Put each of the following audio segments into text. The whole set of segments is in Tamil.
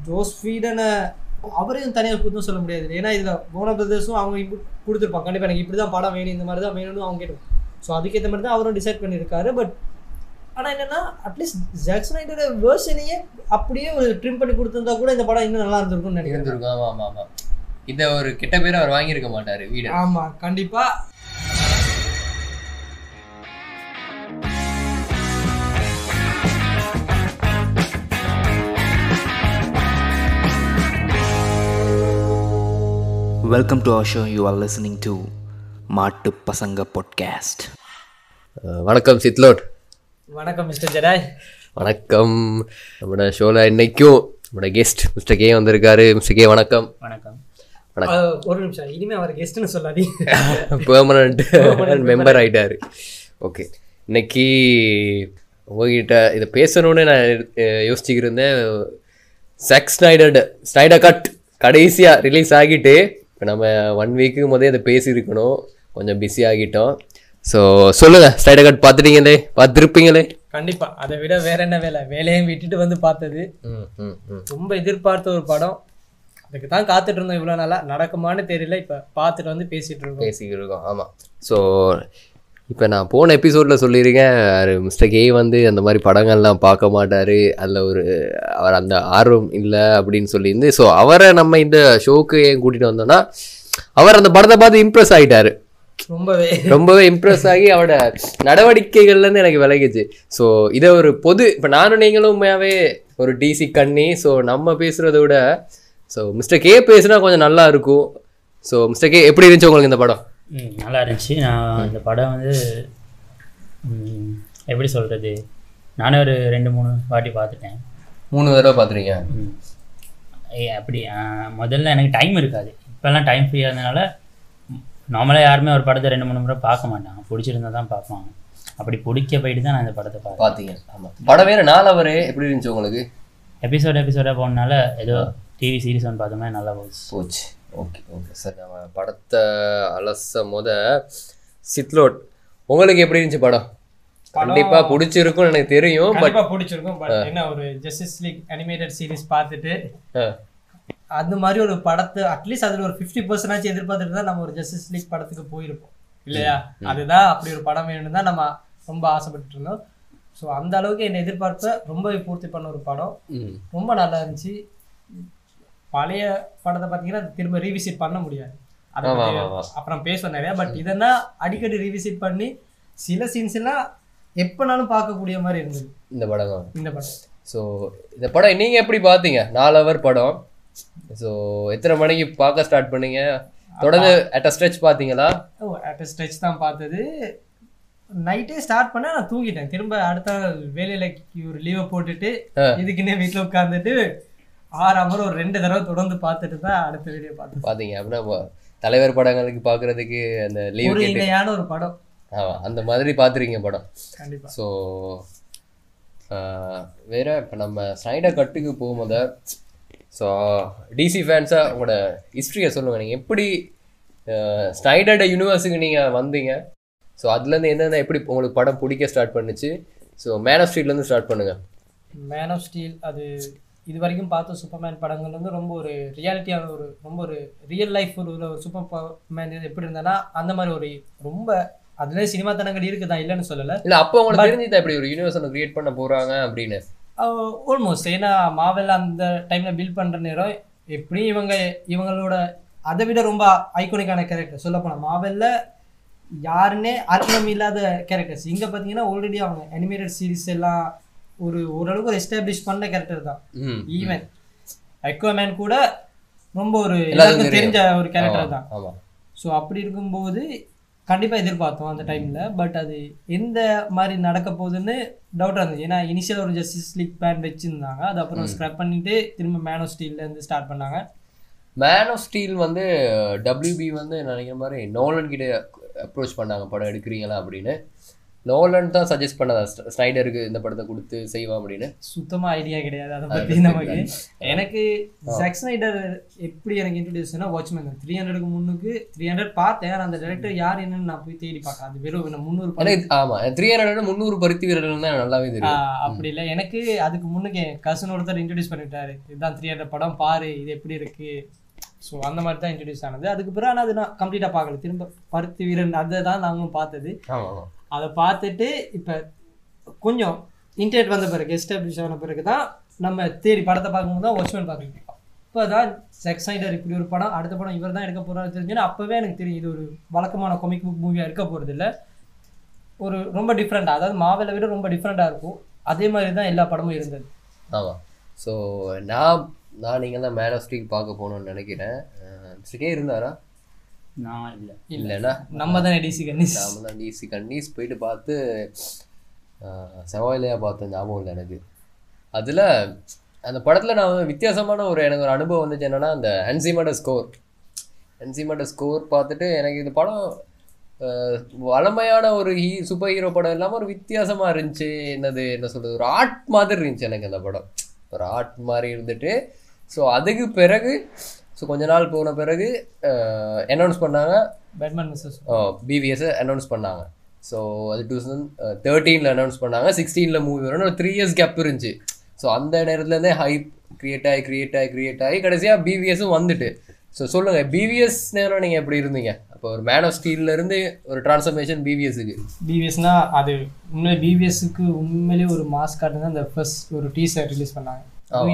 ஜோஸ் வீடனை அவரையும் தனியாக குத்தம் சொல்ல முடியாது. ஏன்னா இதில் வார்னர் பிரதர்ஸும் அவங்க கொடுத்துருப்பாங்க, கண்டிப்பாக எனக்கு இப்படி தான் படம் வேணும், இந்த மாதிரி தான் வேணும்னு அவங்க கேட்டோம். ஸோ அதுக்கேற்ற மாதிரி தான் அவரும் டிசைட் பண்ணியிருக்காரு. பட் ஆனால் என்னென்னா அட்லீஸ்ட் ஜாக் ஸ்னைடரோட வேர்ஷனையே அப்படியே ஒரு ட்ரிம் பண்ணி கொடுத்துருந்தா கூட இந்த படம் இன்னும் நல்லா இருந்திருக்கும்னு நினைக்கிறேன். ஆமாம் ஆமாம், இதை ஒரு கெட்ட பேரை அவர் வாங்கியிருக்க மாட்டார் வீடு. ஆமாம் கண்டிப்பாக. Welcome to our show. You are listening to மாட்டு பசங்க பாட்காஸ்ட். வணக்கம் சித்லோட். வணக்கம் மிஸ்டர் ஜெராய். வணக்கம். நம்மளோட ஷோவில் இன்னைக்கும் நம்மளோட கெஸ்ட் மிஸ்டர் கே வந்திருக்காரு. மிஸ்டர் கே வணக்கம். வணக்கம். ஒரு நிமிஷம், இனிமேல் அவர் கெஸ்ட்னு சொல்லாதீ, பெர்மனன்ட் மெம்பர் ஆகிட்டாரு. ஓகே, இன்னைக்கு உங்ககிட்ட இதை பேசணுன்னு நான் யோசிச்சுக்கிருந்தேன். ஜாக் ஸ்னைடர் கட் கடைசியாக ரிலீஸ் ஆகிட்டு இப்போ நம்ம 1 வீக்கு முதல் இதை பேசியிருக்கணும், கொஞ்சம் பிஸி ஆகிட்டோம். ஸோ சொல்லுங்கள், ஸ்னைடர் கட் பார்த்துட்டீங்களே, பார்த்துருப்பீங்களே? கண்டிப்பாக. அதை விட வேற என்ன வேலையும் விட்டுட்டு வந்து பார்த்தது. ரொம்ப எதிர்பார்த்த ஒரு படம், அதுக்கு தான் காத்துட்டு இருந்தோம் இவ்வளோ நாளா. நடக்குமான்னு தெரியல, இப்போ பார்த்துட்டு வந்து பேசிக்கிருக்கோம். ஆமாம். ஸோ இப்போ நான் போன எபிசோடில் சொல்லியிருக்கேன், மிஸ்டர் கே வந்து அந்த மாதிரி படங்கள்லாம் பார்க்க மாட்டார், அதில் அவர் அந்த ஆர்வம் இல்லை அப்படின்னு சொல்லியிருந்து. ஸோ அவரை நம்ம இந்த ஷோக்கு ஏன் கூட்டிகிட்டு வந்தோம்னா, அவர் அந்த படத்தை பார்த்து இம்ப்ரெஸ் ஆகிட்டார். ரொம்பவே இம்ப்ரெஸ் ஆகி அவரோட நடவடிக்கைகள்லேருந்து எனக்கு விலகிச்சு. ஸோ இதை ஒரு இப்போ நானும் நீங்களும் உண்மையாகவே ஒரு டிசி கண்ணி. ஸோ நம்ம பேசுகிறத விட ஸோ மிஸ்டர் கே பேசுனா கொஞ்சம் நல்லா இருக்கும். ஸோ மிஸ்டர் கே, எப்படி இருந்துச்சு உங்களுக்கு இந்த படம்? நல்லா இருந்துச்சு. நான் இந்த படம் வந்து எப்படி சொல்கிறது, நானே ஒரு 2-3 வாட்டி பார்த்துட்டேன். 3 தடவை பார்த்துருங்க? அப்படி முதல்ல எனக்கு டைம் இருக்காது, இப்போல்லாம் டைம் ஃப்ரீயாக இருந்தனால நார்மலாக யாருமே ஒரு படத்தை 2-3 முறை பார்க்க மாட்டாங்க, பிடிச்சிருந்தா தான் பார்ப்பாங்க. அப்படி பிடிக்க போயிட்டு தான் நான் இந்த படத்தை பார்த்தீங்க. ஆமாம், படம் வேறு நாள் அவர் எப்படி இருந்துச்சு உங்களுக்கு? எபிசோடாக போனனால ஏதோ டிவி சீரிஸ் ஒன்று பார்த்தோம்னா நல்லா போச்சு. ஓகே சார், நம்ம படத்தை அலச சித்லோட், உங்களுக்கு எப்படி இருந்துச்சு படம்? கண்டிப்பா பிடிச்சிருக்கும்னு எனக்கு தெரியும். பிடிச்சிருக்கும். பட் என்ன, ஒரு ஜஸ்டிஸ் லீக் அனிமேட்டட் சீரிஸ் பார்த்துட்டு அந்த மாதிரி ஒரு படத்தை அட்லீஸ்ட் அதில் ஒரு 50% எதிர்பார்த்துட்டு தான் நம்ம ஒரு ஜஸ்டிஸ் லீக் படத்துக்கு போயிருப்போம் இல்லையா? அதுதான், அப்படி ஒரு படம் வேணும்னு தான் நம்ம ரொம்ப ஆசைப்பட்டு இருந்தோம். ஸோ அந்த அளவுக்கு என்னை எதிர்பார்ப்பை ரொம்ப பூர்த்தி பண்ண ஒரு படம், ரொம்ப நல்லா இருந்துச்சு. பழைய படத்தை பார்த்தீங்கன்னா திரும்ப ரீவிசிட் பண்ண முடியாது, அதை அப்புறம் பேசுவோம் நிறையா. பட் இதெல்லாம் அடிக்கடி ரீவிசிட் பண்ணி சில சீன்ஸ் எல்லாம் எப்போனாலும் பார்க்கக்கூடிய மாதிரி இருந்தது இந்த படம். ஸோ இந்த படம் நீங்கள் எப்படி பார்த்தீங்க? 4 ஹவர் படம். ஸோ எத்தனை மணிக்கு பார்க்க ஸ்டார்ட் பண்ணீங்க? தொடர்ந்து அட் அ ஸ்ட்ரெச் பார்த்தீங்களா? அட் அ ஸ்ட்ரெச் தான் பார்த்தது. நைட்டே ஸ்டார்ட் பண்ண நான் தூங்கிட்டேன். திரும்ப அடுத்த வேலையில ஒரு லீவை போட்டுட்டு இதுக்குன்னே வீட்டில் உட்காந்துட்டு 6 ஹவர் ஒரு 2 தடவை தொடர்ந்து பார்த்துட்டு தான் அடுத்த வீடியோ பார்த்தீங்க. அப்படின்னா தலைவர் படங்களுக்கு பார்க்கறதுக்கு அந்த லீவ் இணையான ஒரு படம். அந்த மாதிரி பார்த்துருக்கீங்க படம். கண்டிப்பாக. ஸோ வேற இப்போ நம்ம ஸ்னைடர் கட்டுக்கு போகும்போது, ஸோ டிசி ஃபேன்ஸாக உங்களோட ஹிஸ்ட்ரியை சொல்லுங்கள். நீங்கள் எப்படி ஸ்னைடர் யூனிவர்ஸுக்கு நீங்கள் வந்தீங்க? ஸோ அதுலேருந்து என்னென்ன எப்படி உங்களுக்கு படம் பிடிக்க ஸ்டார்ட் பண்ணுச்சு? ஸோ மேன் ஆஃப் ஸ்டீல்லேருந்து ஸ்டார்ட் பண்ணுங்கள். மேன் ஆஃப் ஸ்டீல் அது இது வரைக்கும் பார்த்த சூப்பர்மேன் படங்கள் வந்து ரொம்ப ஒரு ரியாலிட்டியான ரொம்ப ஒரு ரியல் லைஃப் ஒரு சூப்பர்மேன் எப்படி இருந்தானா அந்த மாதிரி ஒரு ரொம்ப அதுலேயே சினிமா தனங்கள் இருக்குதான், இல்லைன்னு சொல்லலை. இல்லை, அப்போ உங்களுக்கு தெரிஞ்சுதான் இப்படி ஒரு யூனிவர்ஸ் ஒன்று கிரியேட் பண்ண போகிறாங்க அப்படின்னு? ஆல்மோஸ்ட். ஏன்னா மாவெல் அந்த டைமில் பில்ட் பண்ணுற நேரம் எப்படி இவங்களோட அதை விட ரொம்ப ஐகானிக்கான கேரக்டர் சொல்லப்போனால் மாவெல்ல யாருன்னே அர்த்தம் இல்லாத கேரக்டர்ஸ். இங்கே பார்த்தீங்கன்னா ஆல்ரெடி அவங்க அனிமேட்டட் சீரிஸ் எல்லாம் ஓரளவுக்கு ஒரு எஸ்டாப்ளிஷ் பண்ண கேரக்டர் தான். ஈவன் அக்வாமேன் கூட ரொம்ப ஒரு எல்லாருக்கும் தெரிஞ்ச ஒரு கேரக்டர் தான். ஸோ அப்படி இருக்கும்போது கண்டிப்பாக எதிர்பார்த்தோம் அந்த டைமில். பட் அது எந்த மாதிரி நடக்க போகுதுன்னு டவுட்டாக இருந்துச்சு. ஏன்னா இனிஷியல் ஒரு ஜஸ்டிஸ் லீக் பிளான் வச்சுருந்தாங்க, அது அப்புறம் ஸ்க்ராப் பண்ணிட்டு திரும்ப மேன் ஆஃப் ஸ்டீல்லேருந்து ஸ்டார்ட் பண்ணாங்க. மேன் ஆஃப் ஸ்டீல் வந்து WB வந்து நினைக்கிற மாதிரி நோலன் கிட்ட அப்ரோச் பண்ணாங்க படம் எடுக்கிறீங்களா அப்படின்னு. நோலன் தான் சஜஸ்ட் பண்ணதா ஸ்னைடருக்கு இந்த படத்தை கொடுத்து செய்வான் அப்படின்னு? சுத்தமா ஐடியா கிடையாது அதை பத்தி நமக்கு. எனக்கு ஜாக் ஸ்னைடர் எப்படி எனக்கு இன்ட்ரோடியூஸ்னா வாட்ச்மேன் 300க்கு முன்னுக்கு 300 பார்த்தேன். அந்த டைரக்டர் யார் என்னன்னு நான் போய் தேடி பார்க்க, அது வெறும் 300 ஆமா 300 300 பருத்தி வீரர்கள் தான் நல்லாவே தெரியும். அப்படி இல்லை, எனக்கு அதுக்கு முன்னுக்கு என் கசன் ஒருத்தர் இன்ட்ரோடியூஸ் பண்ணிட்டாரு, இதுதான் 300 படம் பாரு இது எப்படி இருக்கு. ஸோ அந்த மாதிரி தான் இன்ட்ரடியூஸ் ஆனது. அதுக்கு பிறகு ஆனால் அது நான் கம்ப்ளீட்டாக பார்க்கல. திரும்ப பருத்தி வீரன் அதை தான் நாங்களும் பார்த்தது. அதை பார்த்துட்டு இப்போ கொஞ்சம் இன்டர்நெட் வந்த பிறகு எஸ்டாப்ளிஷ் ஆன பிறகு தான் நம்ம தேடி படத்தை பார்க்கும்போது தான் வாட்ச்மேன் பார்க்குறோம். அப்போ தான் ஜாக் ஸ்னைடர் இப்படி ஒரு படம், அடுத்த படம் இவர் தான் எடுக்க போகிறாரு தெரிஞ்சுன்னா அப்போவே எனக்கு தெரியும் இது ஒரு வழக்கமான காமிக் புக் மூவியாக இருக்க போகிறது இல்லை, ஒரு ரொம்ப டிஃப்ரெண்ட்டாக, அதாவது மாவெலை விட ரொம்ப டிஃப்ரெண்ட்டாக இருக்கும். அதே மாதிரி தான் எல்லா படமும் இருந்தது. ஆமாம். ஸோ நான் நீங்கள் தான் மேன் ஆஃப் ஸ்டீல் பார்க்க போகணுன்னு நினைக்கிறேன். மிஸ்டர் கே இருந்தாரா? நான் இல்லைண்ணா, நம்ம தான் டிசி கன்னிஸ். நம்ம தான் டிசி கன்னிஸ் போயிட்டு பார்த்து செவ்வாயிலையாக பார்த்தேன், ஞாபகம் இல்லை எனக்கு. அதில் அந்த படத்தில் நான் வித்தியாசமான எனக்கு ஒரு அனுபவம் வந்துச்சு. என்னென்னா அந்த ஹன்சிமோட ஸ்கோர் பார்த்துட்டு எனக்கு இந்த படம் வளமையான ஒரு சூப்பர் ஹீரோ படம் இல்லாமல் ஒரு வித்தியாசமாக இருந்துச்சு. என்ன சொல்கிறது, ஒரு ஆர்ட் மாதிரி இருந்துச்சு எனக்கு அந்த படம், ஒரு ஆர்ட் மாதிரி இருந்துட்டு. ஸோ அதுக்கு பிறகு கொஞ்ச நாள் போன பிறகு அனௌன்ஸ் பண்ணாங்க பேட்மேன் மிஸ்ஸஸ் பிவிஎஸ் அனௌன்ஸ் பண்ணாங்க. ஸோ அது 2013 அனௌன்ஸ் பண்ணாங்க. 16 மூவி வரணும். ஒரு 3 years கேப் இருந்துச்சு. ஸோ அந்த நேரத்துலேருந்தே ஹைப் கிரியேட் ஆகி கடைசியாக பிவிஎஸும் வந்துட்டு. ஸோ சொல்லுங்கள், பிவிஎஸ் நேரம் நீங்கள் எப்படி இருந்தீங்க? அப்போ ஒரு மேன் ஆஃப் ஸ்டீல்லேருந்து ஒரு டிரான்ஸ்ஃபர்மேஷன் பிவிஎஸ்னா அது உண்மையிலே பிவிஎஸ்க்கு உண்மையிலேயே ஒரு மாஸ் காட்டுனா அந்த ஃபர்ஸ்ட் ஒரு டீசர் ரிலீஸ் பண்ணாங்க,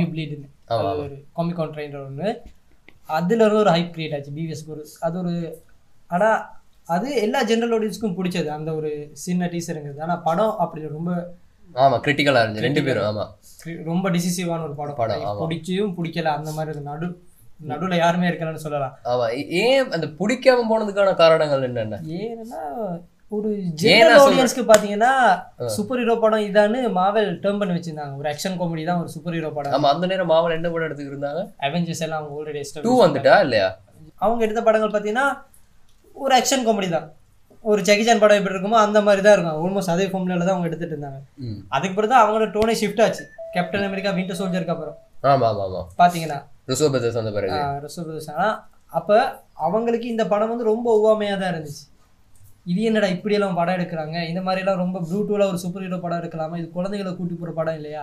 ஒரு காமிக் கான் ட்ரெயின்ல ஒன்று. அதுல இருந்து ஒரு ஹைப் கிரியேட் ஆச்சு பிவிஎஸ்க்கு. அது ஒரு ஆனால் அது எல்லா ஜென்ரல் ஆடியன்ஸ்க்கும் பிடிச்சது அந்த ஒரு சின்ன டீசருங்கிறது. ஆனால் படம் அப்படி ரொம்ப கிரிட்டிக்கலாக இருந்துச்சு. 2 பேரும் ரொம்ப டிசிசிவான ஒரு படம். பிடிச்சியும் பிடிக்கல அந்த மாதிரி நடுவில் யாருமே இருக்கலன்னு சொல்லலாம். ஏன் அந்த பிடிக்காம போனதுக்கான காரணங்கள் என்னென்ன? ஏன்னா ஒரு ஜெனரல் ஆடியன்ஸ்க்கு பாத்தீங்கன்னா சூப்பர் ஹீரோ படம் இதான்னு மாவெல் டேர்ம் பண்ணி வச்சிருந்தாங்க. ஒரு ஆக்ஷன் காமெடி தான் ஒரு சூப்பர் ஹீரோ படம். ஆமா, அந்த நேரம் மாவெல் என்ன படம் எடுத்துட்டு இருந்தாங்க? அவெஞ்சர்ஸ் எல்லாம் அவங்க ஆல்ரெடி 2 வந்துட்டா இல்லையா? அவங்க எடுத்த படங்கள் பாத்தீங்கன்னா ஒரு ஆக்ஷன் காமெடி தான். ஒரு ஜாக்கி சான் படம் எப்படி இருக்குமோ அந்த மாதிரி தான் இருக்கும். ஆல்மோஸ்ட் அதே ஃபார்முலால தான் அவங்க எடுத்துட்டு இருந்தாங்க. அதுக்கு பிறகு தான் அவங்களோட டோனே ஷிஃப்ட் ஆச்சு. கேப்டன் அமெரிக்கா வின்டர் சோல்ஜருக்கு அப்புறம் பாத்தீங்கன்னா ருசோ பிரதர்ஸ் வந்த பிறகு. ஆனா அப்ப அவங்களுக்கு இந்த படம் வந்து ரொம்ப ஒவ்வாமையா தான் இருந்துச்சு. இது என்னடா இப்படியெல்லாம் படம் எடுக்கிறாங்க, இந்த மாதிரி எல்லாம் ரொம்ப ப்ளூடூத்ல ஒரு சூப்பர் ஹீரோ படம் எடுக்கலாமா, இது குழந்தைகளை கூட்டி போற படம் இல்லையா?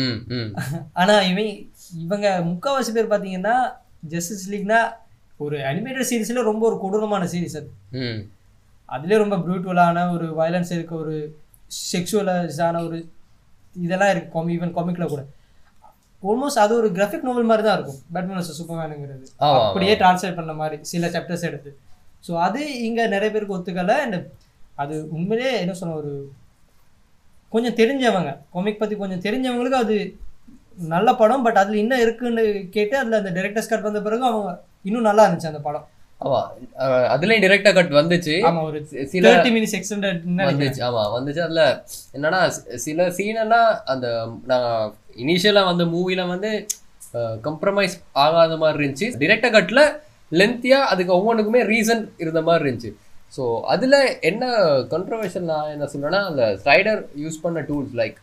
ஆனா இவங்க முக்கால்வாசி பேர் பாத்தீங்கன்னா ஜஸ்டிஸ் லீக்னா ஒரு அனிமேட்டட் சீரீஸ்ல ரொம்ப ஒரு கொடூரமான சீரீஸ். அதுலேயே ரொம்ப ப்ரூட்டலான ஒரு வயலன்ஸ் இருக்க, ஒரு செக்ஷுவலான ஒரு இதெல்லாம் இருக்கு. ஈவன் காமிக்ல கூட ஆல்மோஸ்ட் அது ஒரு கிராஃபிக் நாவல் மாதிரி தான் இருக்கும். பேட்மேன் vs சூப்பர்மேனுங்கிறது அப்படியே டிரான்ஸ்லேட் பண்ண மாதிரி சில சாப்டர்ஸ் எடுத்து. ஸோ அது இங்கே நிறைய பேருக்கு ஒத்துக்கலை. அண்ட் அது உண்மையிலே என்ன சொன்ன, ஒரு கொஞ்சம் தெரிஞ்சவங்க காமிக் பற்றி கொஞ்சம் தெரிஞ்சவங்களுக்கு அது நல்ல படம். பட் அதில் இன்னும் இருக்குன்னு கேட்டு அதில் அந்த டைரக்டர்ஸ் கட் வந்த பிறகு அவங்க இன்னும் நல்லா இருந்துச்சு அந்த படம். ஆமா, அதுலயும் டைரக்டா கட் வந்துச்சு. ஆமா, ஒரு சில 30 minutes எக்ஸ்டெண்டட் வந்துச்சு. ஆமா வந்துச்சு. அதுல என்னன்னா சில சீன் எல்லாம் அந்த நான் இனிஷியலா வந்த மூவில வந்து கம்ப்ரமைஸ் ஆகாத மாதிரி இருந்துச்சு. டைரக்டா கட்ல லென்த்தியா அதுக்கு ஒவ்வொன்றுக்குமே ரீசன் இருந்த மாதிரி இருந்துச்சு. ஸோ அதுல என்ன கண்ட்ரோவர்ஷியல் நான் என்ன சொல்றேன்னா, அந்த ஸ்னைடர் யூஸ் பண்ண டூல்ஸ் லைக்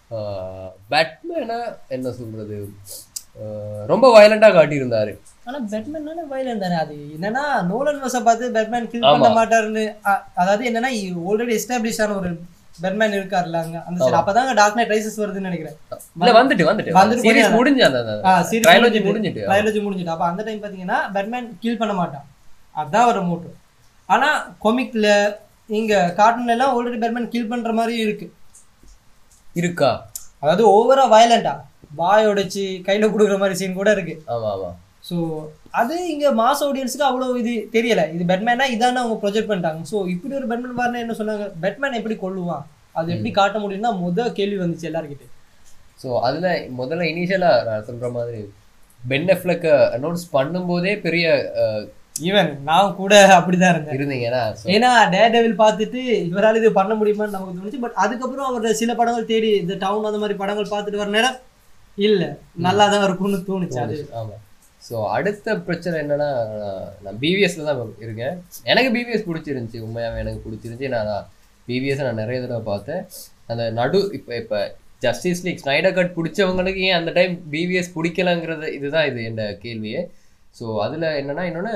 பேட்மேனை என்ன சொல்றது ரொம்ப வயலண்டா காட்டியிருந்தாரு. ஆனால் பேட்மேன் வயலண்ட் தானே. அது என்னன்னா நோலன் வச பார்த்து பேட்மேன் கில் பண்ண மாட்டாருன்னு, அதாவது என்னன்னா ஆல்ரெடி எஸ்டாப்ளிஷ் ஆன ஒரு பேட்மேன் இருக்காருல்ல அங்க அந்த சைடு. அப்பதான் டார்க் நைட் ரைசஸ் வருதுன்னு நினைக்கிறேன். இல்ல வந்துட்டு சீரிஸ் முடிஞ்சு அந்த ட்ரைலஜி முடிஞ்சிட்டு அப்ப அந்த டைம் பாத்தீங்கன்னா பேட்மேன் கில் பண்ண மாட்டான், அதான் ஒரு மோட்டோ. ஆனா காமிக்ல இங்க கார்ட்டூன்ல எல்லாம் ஆல்ரெடி பேட்மேன் கில் பண்ற மாதிரி இருக்கா, அதாவது ஓவரா வயலண்டா வாய் உடைச்சு கையில கொடுக்குற மாதிரி சீன் கூட இருக்கு. ஸோ அது இங்க மாஸ் ஆடியன்ஸுக்கு அவ்வளோ இது தெரியல. இது பேட்மேனா இதான அவங்க ப்ரொஜெக்ட் பண்ணிட்டாங்க. ஸோ இப்படி ஒரு பேட்மேன் பாருன்னா என்ன சொன்னாங்க, பேட்மேன் எப்படி கொள்ளுவான், அது எப்படி காட்ட முடியும்னா முதல் கேள்வி வந்துச்சு எல்லாருக்கிட்ட. ஸோ அதுல முதல்ல இனிஷியலா நான் சொல்ற மாதிரி பென் அஃப்லெக் அனௌன்ஸ் பண்ணும்போதே பெரிய ஈவன் நான் கூட அப்படிதான் இருந்தீங்கன்னா, ஏன்னா டேர்டெவில் பார்த்துட்டு இவரால் இது பண்ண முடியுமான்னு நமக்கு தோணுச்சு. பட் அதுக்கப்புறம் அவர் சில படங்கள் தேடி இந்த டவுன் அந்த மாதிரி படங்கள் பார்த்துட்டு வர நேரம் இல்ல நல்லா தான் இருக்கும்னு தோணுச்சு. அது ஆமா. ஸோ அடுத்த பிரச்சனை என்னன்னா, நான் பிவிஎஸ்ல தான் இருக்கேன். எனக்கு பிவிஎஸ் பிடிச்சிருந்துச்சி, உண்மையாகவே எனக்கு பிடிச்சிருந்துச்சி. நான் பிவிஎஸ் நான் நிறைய தடவை பார்த்தேன். அந்த இப்போ ஜஸ்டிஸ் லீக் ஸ்னைடர் கட் பிடிச்சவங்களுக்கு ஏன் அந்த டைம் பிவிஎஸ் பிடிக்கலங்கிறது இதுதான் இது என்ன கேள்வியே. ஸோ அதில் என்னன்னா இன்னொன்று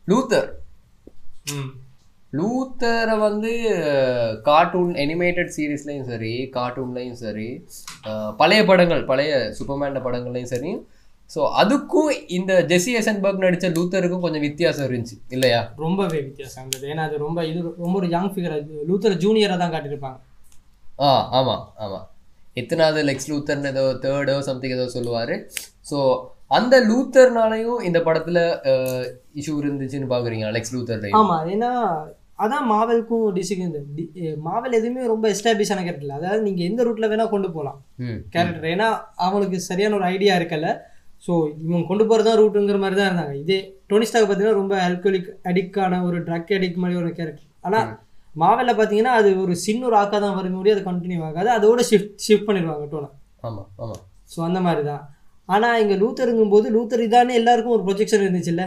லூத்தரை வந்து கார்ட்டூன் அனிமேட்டட் சீரீஸ்லையும் சரி கார்ட்டூன்லையும் சரி பழைய படங்கள் பழைய சூப்பர்மேன் படங்கள்லையும் சரி. ஸோ அதுக்கும் இந்த ஜெஸி ஐசன்பர்க் நடித்த லூத்தருக்கும் கொஞ்சம் வித்தியாசம் இருந்துச்சு இல்லையா? ரொம்பவே வித்தியாசம் இருந்தது. ஏன்னா அது ரொம்ப ஒரு யங் ஃபிகர். லூத்தர் ஜூனியராக தான் காட்டியிருப்பாங்க. ஆமாம் ஆமாம். எத்தனாவது லெக்ஸ் லூத்தர்னு ஏதோ தேர்டோ சம்திங் ஏதோ சொல்லுவார். ஸோ அந்த லூத்தர்னாலையும் இந்த படத்தில் இஷ்யூ இருந்துச்சுன்னு பார்க்குறீங்க லெக்ஸ் லூத்தர்லையும்? ஆமாம், ஏன்னா அதான் மாவலுக்கும் டிசிக்கும் இந்த மாவல் எதுவுமே ரொம்ப எஸ்டாப்ளிஷ் ஆன கேரக்டர் இல்லை. அதாவது நீங்கள் எந்த ரூட்டில் வேணால் கொண்டு போகலாம் கேரக்டர். ஏன்னா அவங்களுக்கு சரியான ஒரு ஐடியா இருக்கல. ஸோ இவங்க கொண்டு போகிறது தான் ரூட்டுங்கிற மாதிரி தான் இருந்தாங்க. இதே டோனி ஸ்டார்க் பார்த்தீங்கன்னா ரொம்ப ஆல்கோலிக் அடிக்டான ஒரு ட்ரக் அடிக்ட் மாதிரி ஒரு கேரக்டர். ஆனால் மாவலில் பார்த்தீங்கன்னா அது ஒரு சின்ன ஒரு ஆக்கா தான் வர முடியும், அது கண்டினியூ ஆகாது, அதோட ஷிஃப்ட் பண்ணிடுவாங்க டோனை. ஆமாம் ஆமாம். ஸோ அந்த மாதிரி தான். ஆனால் இங்கே லூத்தருங்கும் போது லூத்தர் இதானே எல்லாருக்கும் ஒரு ப்ரொஜெக்ஷன் இருந்துச்சுல்ல.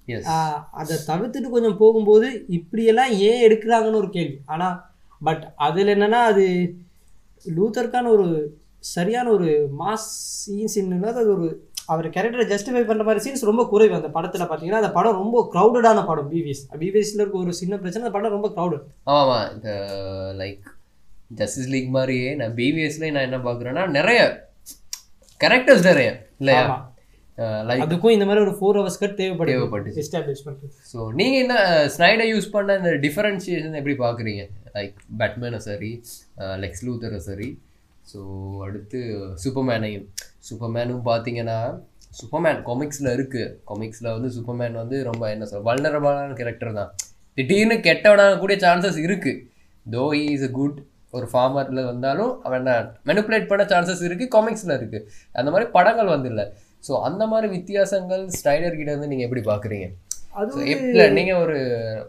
அதை தவிர்த்துட்டு கொஞ்சம் போகும்போது இப்படியெல்லாம் ஏன் எடுக்கிறாங்கன்னு ஒரு கேள்வி. ஆனால் பட் அதில் என்னென்னா அது லூத்தருக்கான ஒரு சரியான ஒரு மாஸ் சீன்ஸ் என்னன்னா அது ஒரு அவர் கேரக்டரை ஜஸ்டிஃபை பண்ணுற மாதிரி சீன்ஸ் ரொம்ப குறைவு அந்த படத்தில். பார்த்தீங்கன்னா அந்த படம் ரொம்ப க்ரௌடடான படம். பிவிஎஸ்ல இருக்க ஒரு சின்ன பிரச்சனை, அந்த படம் ரொம்ப க்ரௌடட். ஆமாம். இந்த லைக் ஜஸ்டிஸ் லீக் மாதிரியே நான் பிவிஎஸ்ல நான் என்ன பார்க்குறேன்னா நிறைய கேரக்டர்ஸ் நிறைய இல்லையா? அதுக்கும் இந்த மாதிரி ஒரு 4 hours கட் தேவைப்பட்டு எஸ்டாப்ளிஷ் பண்ணுறது. ஸோ நீங்கள் என்ன ஸ்னைடர் யூஸ் பண்ண இந்த டிஃபரன்ஷியேஷன் எப்படி பார்க்குறீங்க? லைக் பேட்மேனும் சரி லெக்ஸ் லூத்தரும் சரி. ஸோ அடுத்து சூப்பர்மேனும் பார்த்தீங்கன்னா சூப்பர்மேன் காமிக்ஸில் இருக்குது. காமிக்ஸில் வந்து சூப்பர்மேன் வந்து ரொம்ப என்ன சொல்ல வல்னரபிளான கேரக்டர் தான். திடீர்னு கெட்டவனாக கூடிய சான்சஸ் இருக்குது. Though he is a good ஒரு ஃபார்மரில் வந்தாலும் அவன் மெனிப்புலேட் பண்ண சான்சஸ் இருக்குது. காமிக்ஸில் இருக்குது. அந்த மாதிரி படங்கள் வந்து இல்லை. ஸோ அந்த மாதிரி வித்தியாசங்கள் ஸ்னைடர் கிட்ட வந்து நீங்கள் எப்படி பார்க்குறீங்க? அது எப்படி நீங்கள் ஒரு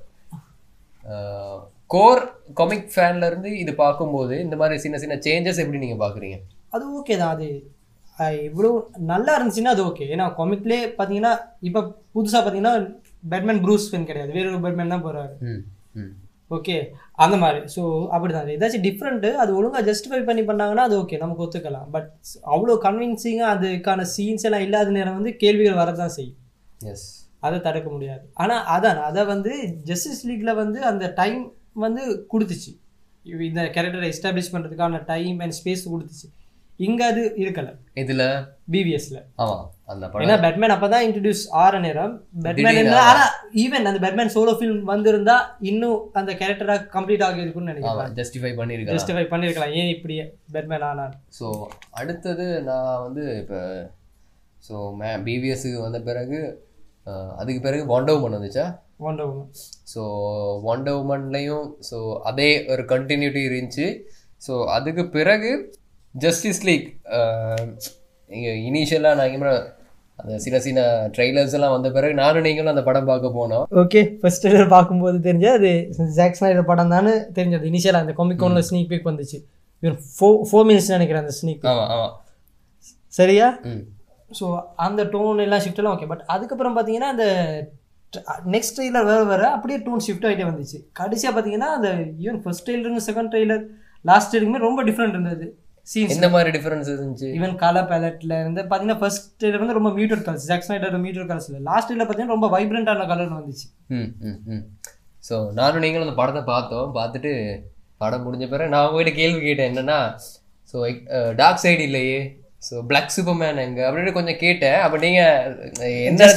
கோர் காமிக் ஃபேன்ல இருந்து இது பார்க்கும்போது இந்த மாதிரி சின்ன சின்ன சேஞ்சஸ் எப்படி நீங்கள் பார்க்குறீங்க? அது ஓகே தான். அது இவ்வளோ நல்லா இருந்துச்சுன்னா அது ஓகே. ஏன்னா காமிக்லேயே பார்த்தீங்கன்னா இப்போ புதுசாக பார்த்தீங்கன்னா பேட்மேன் ப்ரூஸ் வெயின் கிடையாது, வேற ஒரு பேட்மேன் தான் போகிறாரு. ஓகே அந்த மாதிரி. ஸோ அப்படி தான் ஏதாச்சும் டிஃப்ரெண்ட்டு அது ஒழுங்காக ஜஸ்டிஃபை பண்ணாங்கன்னா அது ஓகே நமக்கு ஒத்துக்கலாம். பட் அவ்வளோ கன்வின்சிங்காக அதுக்கான சீன்ஸ் எல்லாம் இல்லாத நேரம் வந்து கேள்விகள் வரதான் செய்யும். எஸ், அதை தடுக்க முடியாது. ஆனால் அதை வந்து ஜஸ்டிஸ் லீக்கில் வந்து அந்த டைம் வந்து கொடுத்துச்சு. இந்த கேரக்டரை எஸ்டாப்ளிஷ் பண்ணுறதுக்கான டைம் அண்ட் ஸ்பேஸ் கொடுத்துச்சு. இங்கே அது இருக்கலை இதில் பிவிஎஸ்ல. ஆமாம், அந்த படம் ஏன்னா பேட்மேன் அப்போ தான் இன்ட்ரடியூஸ் ஆகிற நேரம் பேட்மேன் என்ன. ஆனால் ஈவன் அந்த பேட்மேன் சோலோ ஃபில்ம் வந்திருந்தா இன்னும் அந்த கேரக்டராக கம்ப்ளீட் ஆகியிருக்குன்னு நினைக்கிறேன். ஜஸ்டிஃபை பண்ணியிருக்கலாம் ஏன் இப்படி பேட்மேன் ஆனால். ஸோ அடுத்தது நான் வந்து இப்போ பிவிஎஸ்க்கு வந்த பிறகு அதுக்கு பிறகு வண்டர் உமன் வந்துச்சா? Wonder woman. ஸோ வண்டர் உமன்லையும் ஸோ அதே ஒரு கண்டினியூட்டி இருந்துச்சு. ஸோ அதுக்கு பிறகு ஜஸ்டிஸ் லீக் இனிஷியலாக நாங்கள் அந்த சின்ன ட்ரெய்லர்ஸ் எல்லாம் வந்த பிறகு நானும் நீங்களும் அந்த படம் பார்க்க போனோம். ஓகே, ஃபர்ஸ்ட் ட்ரெய்லர் பார்க்கும்போது தெரிஞ்சது அது ஜாக் ஸ்னைடர் படம் தானே தெரிஞ்சது. இனிஷியலாக அந்த காமிக்-கானில் ஸ்னீக் பீக் வந்துச்சு. 4 minutes நினைக்கிறேன் அந்த ஸ்னீக் பீக். ஆமாம் சரியா? ஸோ அந்த டோன் எல்லாம் ஷிஃப்ட் எல்லாம் ஓகே. பட் அதுக்கப்புறம் பார்த்தீங்கன்னா அந்த நெக்ஸ்ட் ட்ரெய்லர் வேறு அப்படியே டோன் ஷிஃப்ட் ஆகிட்டே வந்துச்சு. கடைசியாக பார்த்தீங்கன்னா அந்த ஈவன் ஃபர்ஸ்ட் ட்ரெய்லருங்க செகண்ட் ட்ரெய்லர் லாஸ்ட் ட்ரெய்லருமே ரொம்ப டிஃப்ரெண்ட் இருந்தது. சீன்ஸ் இந்த மாதிரி டிஃபரன்ஸ் இருந்துச்சு. ஈவன் கலர் பேலட்ல இருந்து பார்த்தீங்கன்னா ஃபர்ஸ்ட் ட்ரெய்லர் வந்து ரொம்ப muted colours, Zack Snyder muted colours இல்லை. லாஸ்ட் ட்ரெய்லர் பார்த்தீங்கன்னா ரொம்ப வைப்ரண்டான கலர் வந்துச்சு. ஸோ நானும் நீங்களும் அந்த படத்தை பார்த்துட்டு படம் முடிஞ்ச பிறகு நான் உங்ககிட்ட கேள்வி கேட்டேன் என்னன்னா, ஸோ டார்க் சைடு இல்லையே, ஸோ பிளாக் சூப்பர்மேன் எங்க அப்படின்னு கொஞ்சம் கேட்டேன். அப்போ நீங்கள்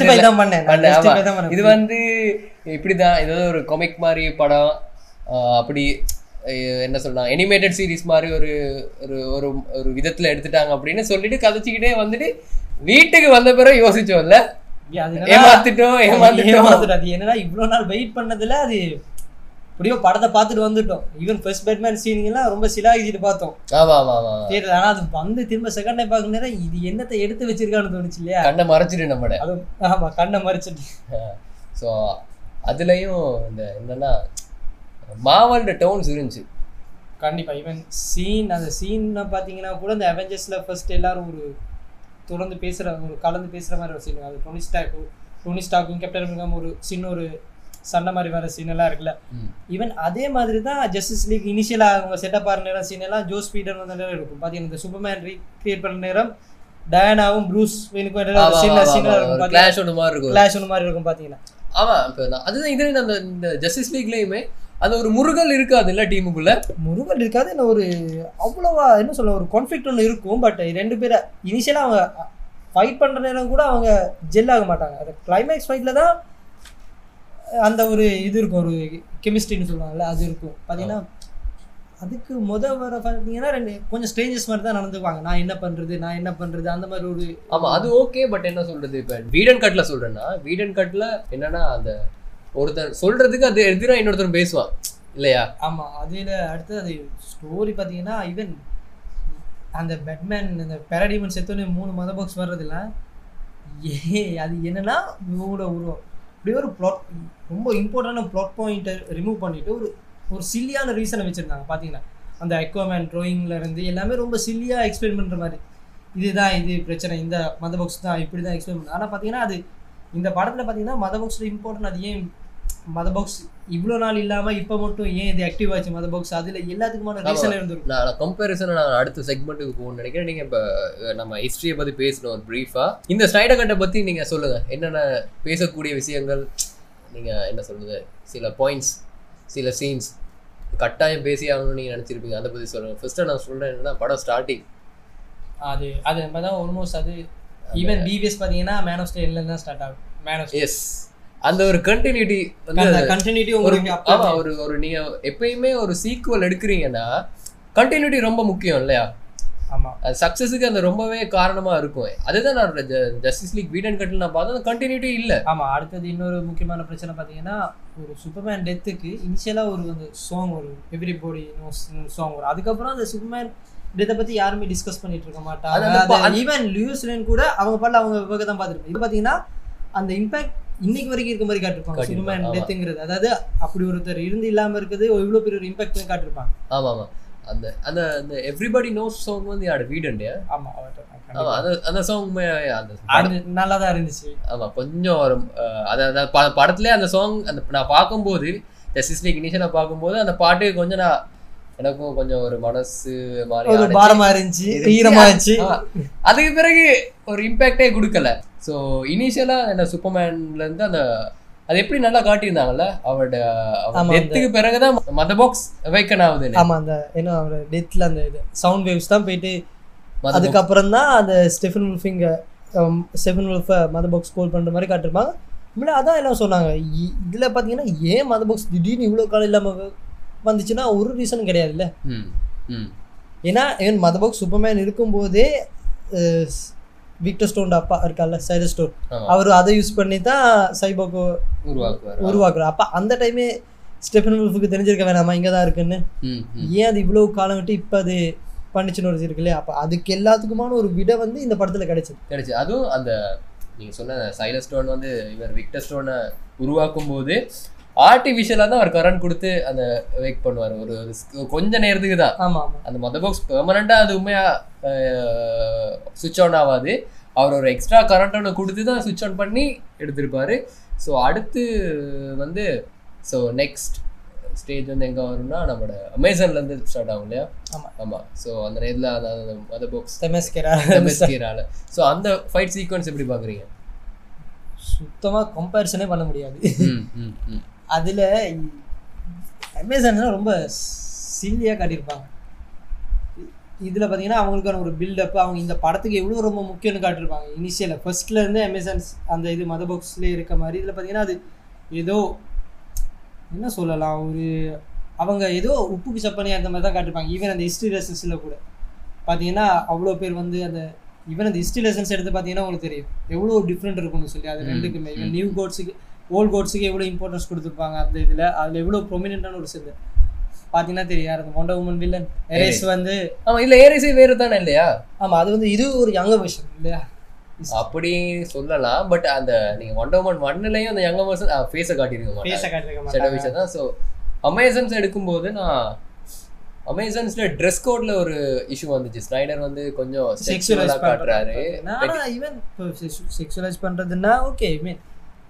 என்ன இது வந்து இப்படிதான் ஏதாவது ஒரு காமிக் மாதிரி படம் அப்படி என்ன சொல்லலாம் அனிமேட்டட் சீரீஸ் மாதிரி ஒரு ஒரு ஒரு விதத்தில் எடுத்துட்டாங்க அப்படின்னு சொல்லிட்டு கதைச்சிக்கிட்டே வந்துட்டு வீட்டுக்கு வந்த பிறகு யோசிச்சோம்ல, ஏமாத்திட்டோம். அது என்னன்னா இவ்வளோ நாள் வெயிட் பண்ணதில் அது எப்படியோ படத்தை பார்த்துட்டு வந்துட்டோம். ஈவன் ஃபர்ஸ்ட் பேட்மேன் சீனிங்லாம் ரொம்ப சிலாகிச்சிட்டு பார்த்தோம். தேட்டர். ஆனால் அது வந்து திரும்ப செகண்ட் டைம் பார்க்க நேரம் இது என்னத்தை எடுத்து வச்சிருக்கான்னு தோணுச்சு இல்லையா? கண்ணை மறைச்சிட்டு நம்மட. அதுவும் ஆமாம், கண்ணை மறைச்சிட்டு. ஸோ அதுலேயும் இந்த என்னன்னா மாவலோட டோன்ஸ் இருந்துச்சு கண்டிப்பாக. ஈவன் அந்த சீனை பார்த்தீங்கன்னா கூட இந்த அவெஞ்சர்ஸில் ஃபர்ஸ்ட் எல்லாரும் ஒரு தொடர்ந்து கலந்து பேசுகிற மாதிரி ஒரு சீன். அது டோனி ஸ்டார்க்கும் கேப்டன் அமெரிக்காவும் ஒரு சின்ன ஒரு சண்டை மாதிரி வர சீன் எல்லாம் இருக்குல்ல, ஈவன் அதே மாதிரி தான் ஜஸ்டிஸ் லீக் இனிஷியலாக அவங்க செட்டப் ஆகிற நேரம் சீன் எல்லாம் ஜோஸ் பீட்டர் வந்த நேரம் இருக்கும். பார்த்தீங்கன்னா இந்த சூப்பர்மேன் ரீக்ரியேட் பண்ண நேரம் டயானாவும் ப்ரூஸ் வெயினுக்கும் இருக்கும், கிளாஷ் ஒன்று மாதிரி இருக்கும் பார்த்தீங்கன்னா. ஆமாம், இப்போ அதுதான் இது இந்த ஜஸ்டிஸ் லீக்லேயுமே அது ஒரு முருகல் இருக்காது இல்லை, டீமுக்குள்ள முருகல் இருக்காது. என்ன ஒரு அவ்வளோவா என்ன சொல்ல ஒரு கான்ஃப்ளிக்ட் ஒன்று இருக்கும். பட் 2 பேரை இனிஷியலாக அவங்க ஃபைட் பண்ணுற நேரம் கூட அவங்க ஜெல் ஆக மாட்டாங்க. அந்த கிளைமேக்ஸ் ஃபைட்டில் தான் அந்த ஒரு இது இருக்கும், ஒரு கெமிஸ்ட்ரின்னு சொல்லுவாங்கல்ல, அது இருக்கும் பார்த்தீங்கன்னா. அதுக்கு வர பார்த்தீங்கன்னா கொஞ்சம் ஸ்ட்ரேஞ்சஸ் மாதிரி தான் நடந்துக்குவாங்க. நான் என்ன பண்ணுறது அந்த மாதிரி ஒரு. ஆமாம், அது ஓகே. பட் என்ன சொல்கிறது, இப்போ வீடன் கட்டில் சொல்கிறேன்னா, வீடன் கட்டில் என்னன்னா அந்த ஒருத்தர் சொல்கிறதுக்கு அது எதிராக இன்னொருத்தர் பேசுவான் இல்லையா? ஆமாம், அதில் அடுத்து அது ஸ்டோரி பார்த்தீங்கன்னா ஈவன் அந்த பேட்மேன் அந்த பேராடிமன் செத்தோன்னே 3 மத பாக்ஸ் வர்றதில்ல. அது என்னன்னா இவங்களோட அப்படியே ஒரு ப்ளாட் ரொம்ப இம்பார்ட்டண்டான ப்ளாட் பாயிண்ட்டை ரிமூவ் பண்ணிவிட்டு ஒரு சில்லியான ரீசனை வச்சுருந்தாங்க பார்த்தீங்கன்னா. அந்த அக்வாமேன் ட்ராயிங்கில் இருந்து எல்லாமே ரொம்ப சில்லியாக எக்ஸ்பிளைன் பண்ணுற மாதிரி, இதுதான் இது பிரச்சனை, இந்த மத பாக்ஸ் தான் இப்படி தான் எக்ஸ்பிளைன் பண்ண. ஆனால் பார்த்தீங்கன்னா அது இந்த படத்தில் பார்த்தீங்கன்னா மத பாக்ஸில் இம்பார்ட்டன்ட். அது ஏன் மத பாக்ஸ் இவ்வளோ நாள் இல்லாமல் இப்போ மட்டும் ஏன் இது ஆக்டிவ் ஆச்சு மத பாக்ஸ், அதில் எல்லாத்துக்குமான ரீசன் இருந்திருக்கும். நான் கம்பேரிசனை நான் அடுத்த செக்மெண்ட்டுக்கு போகணும்னு நினைக்கிறேன். நீங்கள் இப்போ நம்ம ஹிஸ்ட்ரியை பற்றி பேசணும் ஒரு ப்ரீஃபாக. இந்த ஸ்னைடர் கட்டை பற்றி நீங்கள் சொல்லுங்கள், என்னென்ன பேசக்கூடிய விஷயங்கள், நீங்கள் என்ன சொல்லுது, சில பாயிண்ட்ஸ் சில சீன்ஸ் கட்டாயம் பேசி ஆகணும்னு நீங்கள் நினச்சிருப்பீங்க, அதை பற்றி சொல்லுங்கள். ஃபர்ஸ்ட்டு நான் சொல்கிறேன் என்னன்னா, படம் ஸ்டார்டிங் அது நம்ம தான் ஆல்மோஸ்ட் அது ஈவன் பிபிஎஸ் பார்த்தீங்கன்னா மேன் ஆஃப் ஸ்டேல் தான் ஸ்டார்ட் ஆகும். மேன் ஆஃப் எஸ், அந்த ஒரு கண்டினியூட்டி ஒரு நீங்கள் எப்பயுமே ஒரு சீக்குவல் எடுக்கிறீங்கன்னா கண்டினியூட்டி ரொம்ப முக்கியம் இல்லையா? ஆமாம், அது சக்ஸஸுக்கு அந்த ரொம்பவே காரணமாக இருக்கும். அதுதான் நான் ஜஸ்டிஸ் லீக் வீடன் கட்டில் நான் பார்த்தா அந்த கண்டினியூட்டி இல்லை. ஆமாம், அடுத்தது இன்னொரு முக்கியமான பிரச்சனை பார்த்தீங்கன்னா, ஒரு சூப்பர்மேன் டெத்துக்கு இனிஷியலாக ஒரு அந்த சாங் வரும், எவ்ரிபடி நோஸ் சாங் வரும். அதுக்கப்புறம் அந்த சூப்பர்மேன் டெத்தை பற்றி யாருமே டிஸ்கஸ் பண்ணிட்டு இருக்க மாட்டாங்க. ஈவன் லூயிஸ் லேன் கூட அவங்க பாடல அவங்க விவக தான் பார்த்துருப்பாங்க. இது பார்த்தீங்கன்னா அந்த இம்பாக்ட் இன்னைக்கு வரைக்கும் இருக்க மாதிரி காட்டிருப்பாங்க சூப்பர்மேன் டெத்துங்கிறது. அதாவது அப்படி ஒருத்தர் இருந்து இல்லாமல் இருக்குது இவ்வளோ பெரிய ஒரு இம்பாக்ட் காட்டிருப்பாங்க. ஆமாம் ஆமாம், அந்த அந்த அந்த எவ்ரிபடி நோஸ் சாங் வந்து யாரு வீடன்டே. ஆமாம், அந்த சாங் நல்லா தான் இருந்துச்சு. ஆமாம், கொஞ்சம் ஒரு அந்த படத்துலேயே அந்த சாங் அந்த நான் பார்க்கும்போது ஜஸ்டிஸ் லீக் இனிஷியலாக பார்க்கும்போது அந்த பாட்டு கொஞ்சம் நான் எனக்கும் கொஞ்சம் ஒரு மனசு மாதிரி பாரமா இருந்துச்சு, ஈரமா இருந்துச்சு. அதுக்கு பிறகு ஒரு இம்பாக்டே கொடுக்கல. ஸோ இனிஷியலாக என்ன சூப்பர்மேன்லேருந்து அந்த அது எப்படி நல்லா காட்டியிருந்தாங்கல்ல, அவரோட டெத்துக்கு பிறகுதான் மத பாக்ஸ் அவேக்கன் ஆகுது. ஆமா, அந்த ஏன்னா அவரோட டெத்ல அந்த இது சவுண்ட் வேவ்ஸ் தான் போயிட்டு அதுக்கப்புறம் தான் அந்த ஸ்டெஃபன் வுல்ஃபை மத பாக்ஸ் கோல் பண்ற மாதிரி காட்டிருப்பாங்க. இல்லை அதான் எல்லாம் சொன்னாங்க. இதுல பாத்தீங்கன்னா ஏன் மத பாக்ஸ் திடீர்னு இவ்வளவு காலம் இல்லாம வந்துச்சுன்னா ஒரு ரீசன் கிடையாது இல்லை. ஏன்னா ஏன் மத பாக்ஸ் சூப்பர்மேன் இருக்கும்போதே விக்டர் ஸ்டோன் அப்பா இருக்கார்ல, சைலஸ் ஸ்டோன், அவர் அதை யூஸ் பண்ணி தான் சைபோக்கோ உருவாக்குறாரு. அப்போ அந்த டைமே ஸ்டெஃபன் வுல்ஃபுக்கு தெரிஞ்சிருக்க வேணாமா இங்கே தான் இருக்குன்னு, ஏன் அது இவ்வளோ காலம் விட்டு இப்போ அது பண்ணிச்சுன்னு ஒரு இருக்கு இல்லையா? அப்போ அதுக்கு எல்லாத்துக்குமான ஒரு விட வந்து இந்த படத்தில் கிடைச்சிது. அதுவும் அந்த நீங்கள் சொன்ன சைலஸ் ஸ்டோன் வந்து இவர் விக்டர் ஸ்டோனை உருவாக்கும் போது ஆர்டிஃபிஷியலாக தான் அவர் கரண்ட் கொடுத்து அந்த வேக் பண்ணுவார் ஒரு கொஞ்ச நேரத்துக்கு தான். ஆமாம், அந்த மத பாக்ஸ் பெர்மனண்டாக அது உண்மையாக சுவிட்ச் ஆன் ஆகாது. அவர் ஒரு எக்ஸ்ட்ரா கரண்ட் ஒன்று கொடுத்து தான் சுவிட்ச் ஆன் பண்ணி எடுத்திருப்பார். ஸோ அடுத்து வந்து ஸோ நெக்ஸ்ட் ஸ்டேஜ் வந்து எங்கே வரும்னா நம்மளோட அமேசான்லேருந்து ஸ்டார்ட் ஆகும் இல்லையா? ஆமாம் ஆமாம். ஸோ அந்த நேரத்தில் அந்த மத பாக்ஸ் தெமஸ்கேரால. ஸோ அந்த ஃபைட் சீக்வன்ஸ் எப்படி பார்க்குறீங்க? சுத்தமாக கம்பேரிசனே பண்ண முடியாது. அதில் அமேசான் ரொம்ப சில்லியாக காட்டியிருப்பாங்க. இதில் பார்த்தீங்கன்னா அவங்களுக்கான ஒரு பில்டப், அவங்க இந்த படத்துக்கு எவ்வளோ ரொம்ப முக்கியம்னு காட்டியிருப்பாங்க. இனிஷியலாக ஃபர்ஸ்ட்லேருந்து அமேசான்ஸ் அந்த இது மத பாக்ஸ்லேயே இருக்க மாதிரி இதில் பார்த்தீங்கன்னா அது ஏதோ என்ன சொல்லலாம், ஒரு அவங்க ஏதோ உப்புக்கு சப்பனியாக இருந்த மாதிரி தான் காட்டியிருப்பாங்க. ஈவன் அந்த ஹிஸ்ட்ரி லெசன்ஸில் கூட பார்த்தீங்கன்னா அவ்வளோ பேர் வந்து அந்த ஈவன் அந்த ஹிஸ்ட்ரி லெசன்ஸ் எடுத்து பார்த்தீங்கன்னா உங்களுக்கு தெரியும் எவ்வளோ டிஃப்ரெண்ட் இருக்கும்னு சொல்லி. அது ரெண்டுக்குமே ஈவன் நியூ கோட்ஸுக்கு ஓல்ட் கோட்ஸுக்கு எவ்வளோ இம்பார்ட்டன்ஸ் கொடுத்துருப்பாங்க அந்த இதில். அதில் எவ்வளோ ப்ரொமினென்ட்டான ஒரு சேர்ந்து பார்த்தீங்கன்னா தெரியும் யார் அந்த ஒண்டர் உமன் வில்லன் ஏரேஸ் வந்து. ஆமாம், இல்லை ஏரேஸே வேறு தானே இல்லையா? ஆமாம், அது வந்து இது ஒரு யங்கர் வெர்ஷன் இல்லையா அப்படி சொல்லலாம். பட் அந்த நீங்கள் ஒண்டர் உமன் 1லையும் அந்த யங்கர் வெர்ஷன் ஃபேஸை காட்டியிருக்க மாட்டேன் விஷயம் தான். ஸோ அமேசான்ஸ் எடுக்கும்போது நான் அமேசான்ஸ்ல ட்ரெஸ் கோட்ல ஒரு இஷ்யூ வந்துச்சு. ஸ்னைடர் வந்து கொஞ்சம் செக்சுவலா காட்டுறாரு. ஈவன் செக்சுவலைஸ் பண்றதுன்னா ஓகே, ஐ மீன்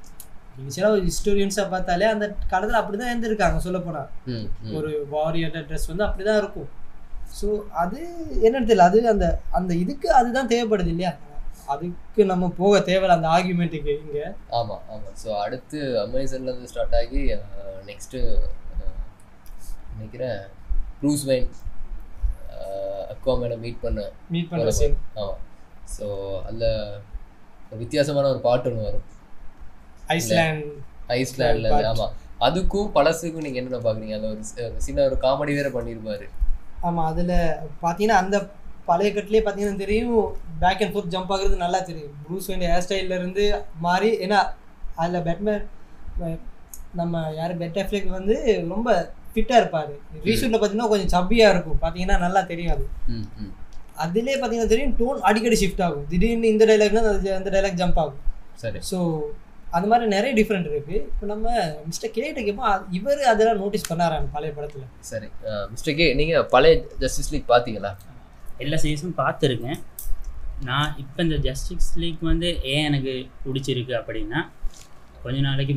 இனிஷியலாக ஒரு ஹிஸ்டோரியன்ஸாக பார்த்தாலே அந்த காலத்தில் அப்படி தான் இருந்திருக்காங்க சொல்லப்போனால். ஒரு வாரியர் ட்ரெஸ் வந்து அப்படி தான் இருக்கும். ஸோ அது என்னன்னு தெரியல, அது அந்த அந்த இதுக்கு அதுதான் தேவைப்படுது இல்லையா, அதுக்கு நம்ம போக தேவையில்ல அந்த ஆர்குமெண்ட்டுக்கு இங்கே. ஆமாம் ஆமாம். ஸோ அடுத்து அமேசான்லேருந்து ஸ்டார்ட் ஆகி நெக்ஸ்ட்டு நினைக்கிறேன் ப்ரூஸ் வெயின் அக்வாமேனை மீட் பண்ண சீன். ஆமாம். ஸோ அதில் வித்தியாசமான ஒரு பாட்டு ஒன்று வரும் ஐஸ்லாண்டில். ஆமாம், அதுக்கும் பழசுக்கும் நீங்கள் என்னென்ன பார்க்குறீங்க? அதில் ஒரு சின்ன ஒரு காமெடி வேறு பண்ணியிருப்பாரு. ஆமாம், அதில் பார்த்தீங்கன்னா அந்த பழைய கட்டிலே பார்த்தீங்கன்னா தெரியும், பேக் அண்ட் ஃபோர்த் ஜம்ப் ஆகுறது நல்லா தெரியும். ப்ரூஸ் வெயின் ஹேர் ஸ்டைல்லேருந்து மாறி, ஏன்னா அதில் பேட்மேன் நம்ம யார் பென் அஃப்லெக் வந்து ரொம்ப ஃபிட்டாக இருப்பார். ரீஷூட்டில் பார்த்தீங்கன்னா கொஞ்சம் சப்பியாக இருக்கும், பார்த்தீங்கன்னா நல்லா தெரியும். அது அதிலே பார்த்தீங்கன்னா தெரியும் டோன் அடிக்கடி ஷிஃப்ட் ஆகும். திடீர்னு இந்த டைலாக்னா அந்த டைலாக் ஜம்ப் ஆகும். சரி, ஸோ அந்த மாதிரி நிறைய டிஃப்ரெண்ட் இருக்குது. இப்போ நம்ம மிஸ்டர் கேட்ட கேட்போம், இவர் அதெல்லாம் நோட்டீஸ் பண்ணாராங்க பழைய படத்தில். சரி, மிஸ்டர் கே, நீங்கள் பழைய ஜஸ்டிஸ் லீக் பார்த்தீங்களா? எல்லா சீசனும் பார்த்துருக்கேன். நான் இப்போ இந்த ஜஸ்டிஸ் லீக் வந்து ஏன் எனக்கு பிடிச்சிருக்கு அப்படின்னா, கொஞ்ச நாளைக்கு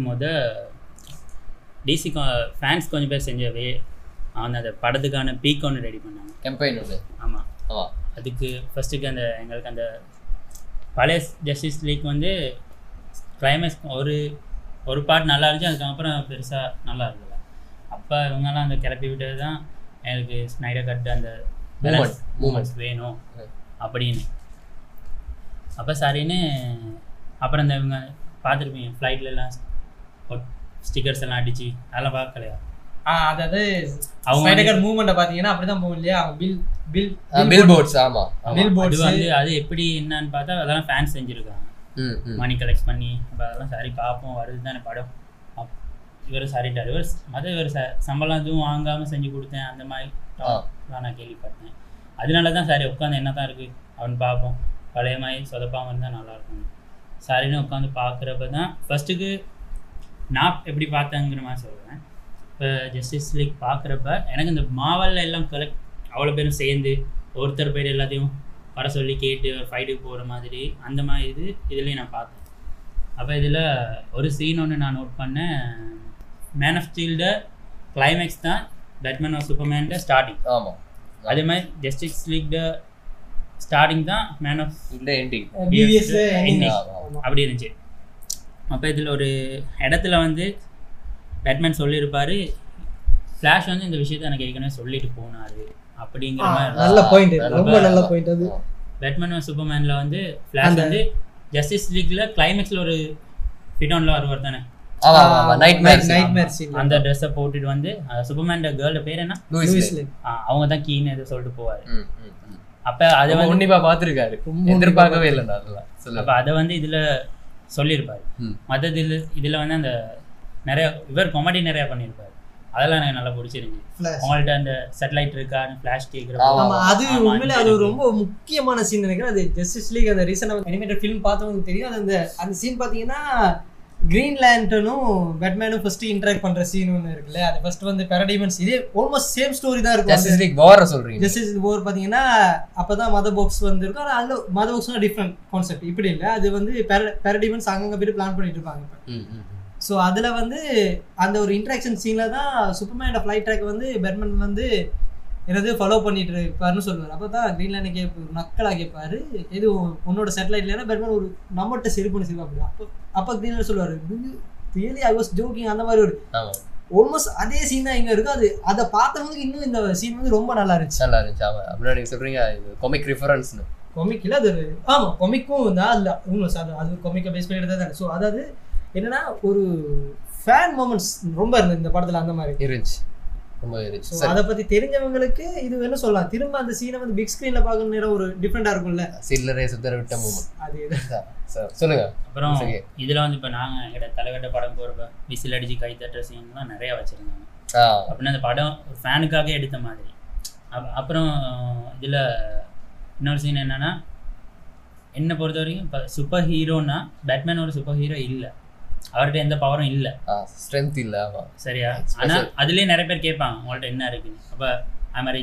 டிசி ஃபேன்ஸ் கொஞ்சம் பேர் செஞ்சவே அவங்க அந்த படத்துக்கான பீக் ஒன்று ரெடி பண்ணாங்க, கேம்பெயின் ஒன்று. ஆமாம் ஆமாம். அதுக்கு ஃபஸ்ட்டுக்கு எங்களுக்கு அந்த பழைய ஜஸ்டிஸ் லீக் வந்து கிளைமேக்ஸ் ஒரு பார்ட் நல்லா இருந்துச்சு, அதுக்கப்புறம் பெருசாக நல்லா இருந்தது. அப்போ இவங்கெல்லாம் அந்த கிளப்பி விட்டது தான் எனக்கு ஸ்னைடர் கட் அந்த மூமெண்ட்ஸ் வேணும் அப்படின்னு. அப்போ சரின்னு அப்புறம் இந்த இவங்க பார்த்துருப்பீங்க ஃப்ளைட்லலாம் ஸ்டிக்கர்ஸ் எல்லாம் அடிச்சு அதெல்லாம் பார்க்கலையா? அதாவது அவங்க மூவ்மெண்ட்டை பார்த்தீங்கன்னா அப்படிதான் போகும் இல்லையா, பில் போர்ட்ஸ். ஆமாம், பில் போர்ட்ஸ் வந்து அது எப்படி என்னன்னு பார்த்தா அதெல்லாம் ஃபேன்ஸ் செஞ்சுருக்காங்க, மணி கலெக்ட் பண்ணி. அப்போ அதெல்லாம் சரி பார்ப்போம், வருது தானே படம். இவர் சரிட்டார், இவர் சம்பளம் எதுவும் வாங்காமல் செஞ்சு கொடுத்தேன் அந்த மாதிரி நான் கேள்விப்பட்டேன். அதனால தான் சரி உட்காந்து என்ன தான் இருக்குது அவன் பார்ப்போம், பழைய மாதிரி சொதப்பாமல் இருந்தால் நல்லாயிருக்கும் சரின்னு உட்காந்து பார்க்குறப்ப தான் ஃபஸ்ட்டுக்கு நான் எப்படி பார்த்தேங்கிற மாதிரி சொல்கிறேன். இப்போ ஜஸ்டிஸ் லீக் பார்க்குறப்ப எனக்கு இந்த மாவலில் எல்லாம் அவ்வளோ பேரும் சேர்ந்து ஒருத்தர் பேர் எல்லாத்தையும் வர சொல்லி கேட்டு ஒரு ஃபைட்டுக்கு போகிற மாதிரி அந்த மாதிரி இதுலேயும் நான் பார்த்தேன். அப்போ இதில் ஒரு சீன் ஒன்று நான் நோட் பண்ணேன், மேன் ஆஃப் ஸ்டீல்ட கிளைமேக்ஸ் தான் பேட்மேன் ஆஃப் சூப்பர்மேன்ட ஸ்டார்டிங். ஆமாம், அதே மாதிரி ஜஸ்டிஸ் லீக்ட ஸ்டார்டிங் தான் மேன் ஆஃப் எண்டிங் அப்படி இருந்துச்சு. அப்போ இதில் ஒரு இடத்துல வந்து பேட்மேன் சொல்லியிருப்பார், ஃப்ளாஷ் வந்து இந்த விஷயத்தை எனக்கு ஏற்கனவே சொல்லிட்டு போனார் அப்படிங்கிற மாதிரி. நல்ல பாயிண்ட், ரொம்ப நல்ல பாயிண்ட். அது பேட்மேன் ஆஃப் சூப்பர்மேனில் வந்து ஃப்ளாஷ் வந்து ஜஸ்டிஸ் லீக்ல கிளைமேக்ஸில் ஒரு ஃபிட்டோனில் வருவார் தானே, அந்த ட்ரெஸ்ஸை போட்டுட்டு வந்து சூப்பர்மேன் கேர்ளோட பேர் என்ன, அவங்க தான் கீன்னு எதை சொல்லிட்டு போவார். அப்போ அதை வந்து உன்னிப்பா பார்த்துருக்காரு, எதிர்பார்க்கவே இல்லை. அப்போ அதை வந்து இதில் சொல்லியிருப்பார். மற்றது இதில் வந்து அந்த நிறைய இவர் காமெடி நிறையா பண்ணியிருப்பார், அதெல்லாம் எனக்கு நல்லா பிடிச்சிருந்துச்சு. உங்கள்கிட்ட அந்த சேட்டலைட் இருக்கான்னு ஃப்ளாஷ் கேட்குற அது உண்மையிலே அது ரொம்ப முக்கியமான சீன் நினைக்கிறேன். அது ஜஸ்டிஸ் லீக் அந்த ரீசெண்டாக அனிமேட்டட் ஃபிலிம் பார்த்தவங்களுக்கு தெரியும். அது அந்த சீன் பார்த்தீங்கன்னா கிரீன் லேண்டனும் பேட்மேனும் ஃபர்ஸ்ட் இன்டராக்ட் பண்ற சீன் ஒன்று இருக்குல்ல, அது ஃபர்ஸ்ட் வந்து பாரடைமன்ஸ், இதே ஆல்மோஸ்ட் சேம் ஸ்டோரி தான் இருக்கும். ஜஸ்டிஸ் லீக் வார் சொல்றீங்க, ஜஸ்டிஸ் லீக் வார் பார்த்தீங்கன்னா அப்பதான் மதர் பாக்ஸ் வந்திருக்கும். ஆனால் அதில் மதர் பாக்ஸ்னா டிஃப்ரெண்ட் கான்செப்ட், இப்படி இல்லை. அது வந்து பாரடைமன்ஸ் அங்கங்கே போயிட்டு பிளான் பண்ணிட்டு இருப்பாங்க இப்போ. ஸோ அதில் வந்து அந்த ஒரு இன்ட்ராக்ஷன் சீனில் தான் சூப்பர்மேனோட ஃப்ளைட் ட்ராக் வந்து பேட்மேன் வந்து என்னது ஃபாலோ பண்ணிட்டு இருப்பாருன்னு சொல்லுவார். அப்போ தான் கிரீன்லேண்ட் நக்கலாக கேட்பாரு, எது உன்னோட சேட்டலைட் இல்லைன்னா பேட்மேன் ஒரு நம்மகிட்ட சிரிப்புன்னு சிரிப்பா. அப்போ கிரீன்லேண்ட் சொல்லுவார், ரியலி ஐ வாஸ் ஜோக்கிங், அந்த மாதிரி ஒரு ஆல்மோஸ்ட் அதே சீன் தான் இங்கே இருக்கும். அதை பார்த்தவங்களுக்கு இன்னும் இந்த சீன் வந்து ரொம்ப நல்லா இருந்துச்சு. ஆமாம், அப்படின்னா நீங்கள் சொல்கிறீங்க கொமிக் ரிஃபரன்ஸ்னு. கொமிக் இல்லை அது, ஆமாம் கொமிக்கும் தான் இல்லை உண்மை, அது கொமிக்கை பேஸ் பண்ணிட்டு தான். ஸோ அதாவது என்னன்னா ஒரு ஃபேன் மூமெண்ட்ஸ் ரொம்ப இருந்தது இந்த படத்தில், அந்த மாதிரி இருந்துச்சு, ரொம்ப இருந்துச்சு. அதை பற்றி தெரிஞ்சவங்களுக்கு இது என்ன சொல்லலாம், திரும்ப அந்த சீனை வந்து பிக் ஸ்க்ரீனில் பார்க்குற நேரம் ஒரு டிஃப்ரெண்டாக இருக்கும்ல, சில்லறை சுத்தர விட்ட மூமெண்ட். அது சொல்லுங்க. அப்புறம் இதில் வந்து இப்போ நாங்கள் எங்களோட தலைவர்கிட்ட படம் போகிறப்ப விசில் அடிச்சு கை தட்டுற சீன்லாம் நிறையா வச்சுருந்தாங்க. அப்படின்னா அந்த படம் ஒரு ஃபேனுக்காக எடுத்த மாதிரி. அப்புறம் இதில் இன்னொரு சீன் என்னென்னா, என்னை பொறுத்த வரைக்கும் இப்போ சூப்பர் ஹீரோன்னா பேட்மேன் ஒரு சூப்பர் ஹீரோ இல்லை, அவர்கிட்ட எந்த பவரும் இல்லை, ஸ்ட்ரென்த் இல்லை. சரியா? ஆனால் அதுலேயே நிறைய பேர் கேட்பாங்க உங்கள்கிட்ட என்ன இருக்குன்னு. அப்போ ஐம் ரிச்,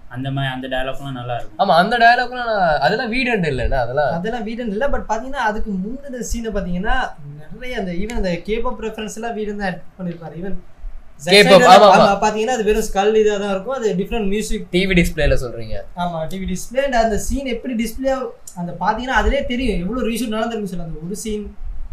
அந்த டயலாக்லாம் நல்லா இருக்கும். ஆமா அந்த டயலாக்லாம் அதெல்லாம் வீடெண்ட் இல்லைன்னா அதெல்லாம் வீடன் இல்லை. பட் பார்த்தீங்கன்னா அதுக்கு முந்தின சீனை பார்த்தீங்கன்னா நிறைய அந்த ஈவன் அந்த கேபாப் ரெஃபரன்ஸ் எல்லாம் வீடன் தான் ஆட் பண்ணியிருப்பாரு. ஈவன் பார்த்தீங்கன்னா அது வெறும் ஸ்கல் இதாக தான் இருக்கும். அது டிஃப்ரெண்ட் மியூசிக் டிவி டிஸ்பிளேல சொல்றீங்க. ஆமா டிவி டிஸ்பிளே. அந்த சீன் எப்படி டிஸ்பிளே அந்த பார்த்தீங்கன்னா அதிலே தெரியும் எவ்வளோ ரீஷூட் நடந்திருக்கு சொல்ல. அந்த ஒரு சீன்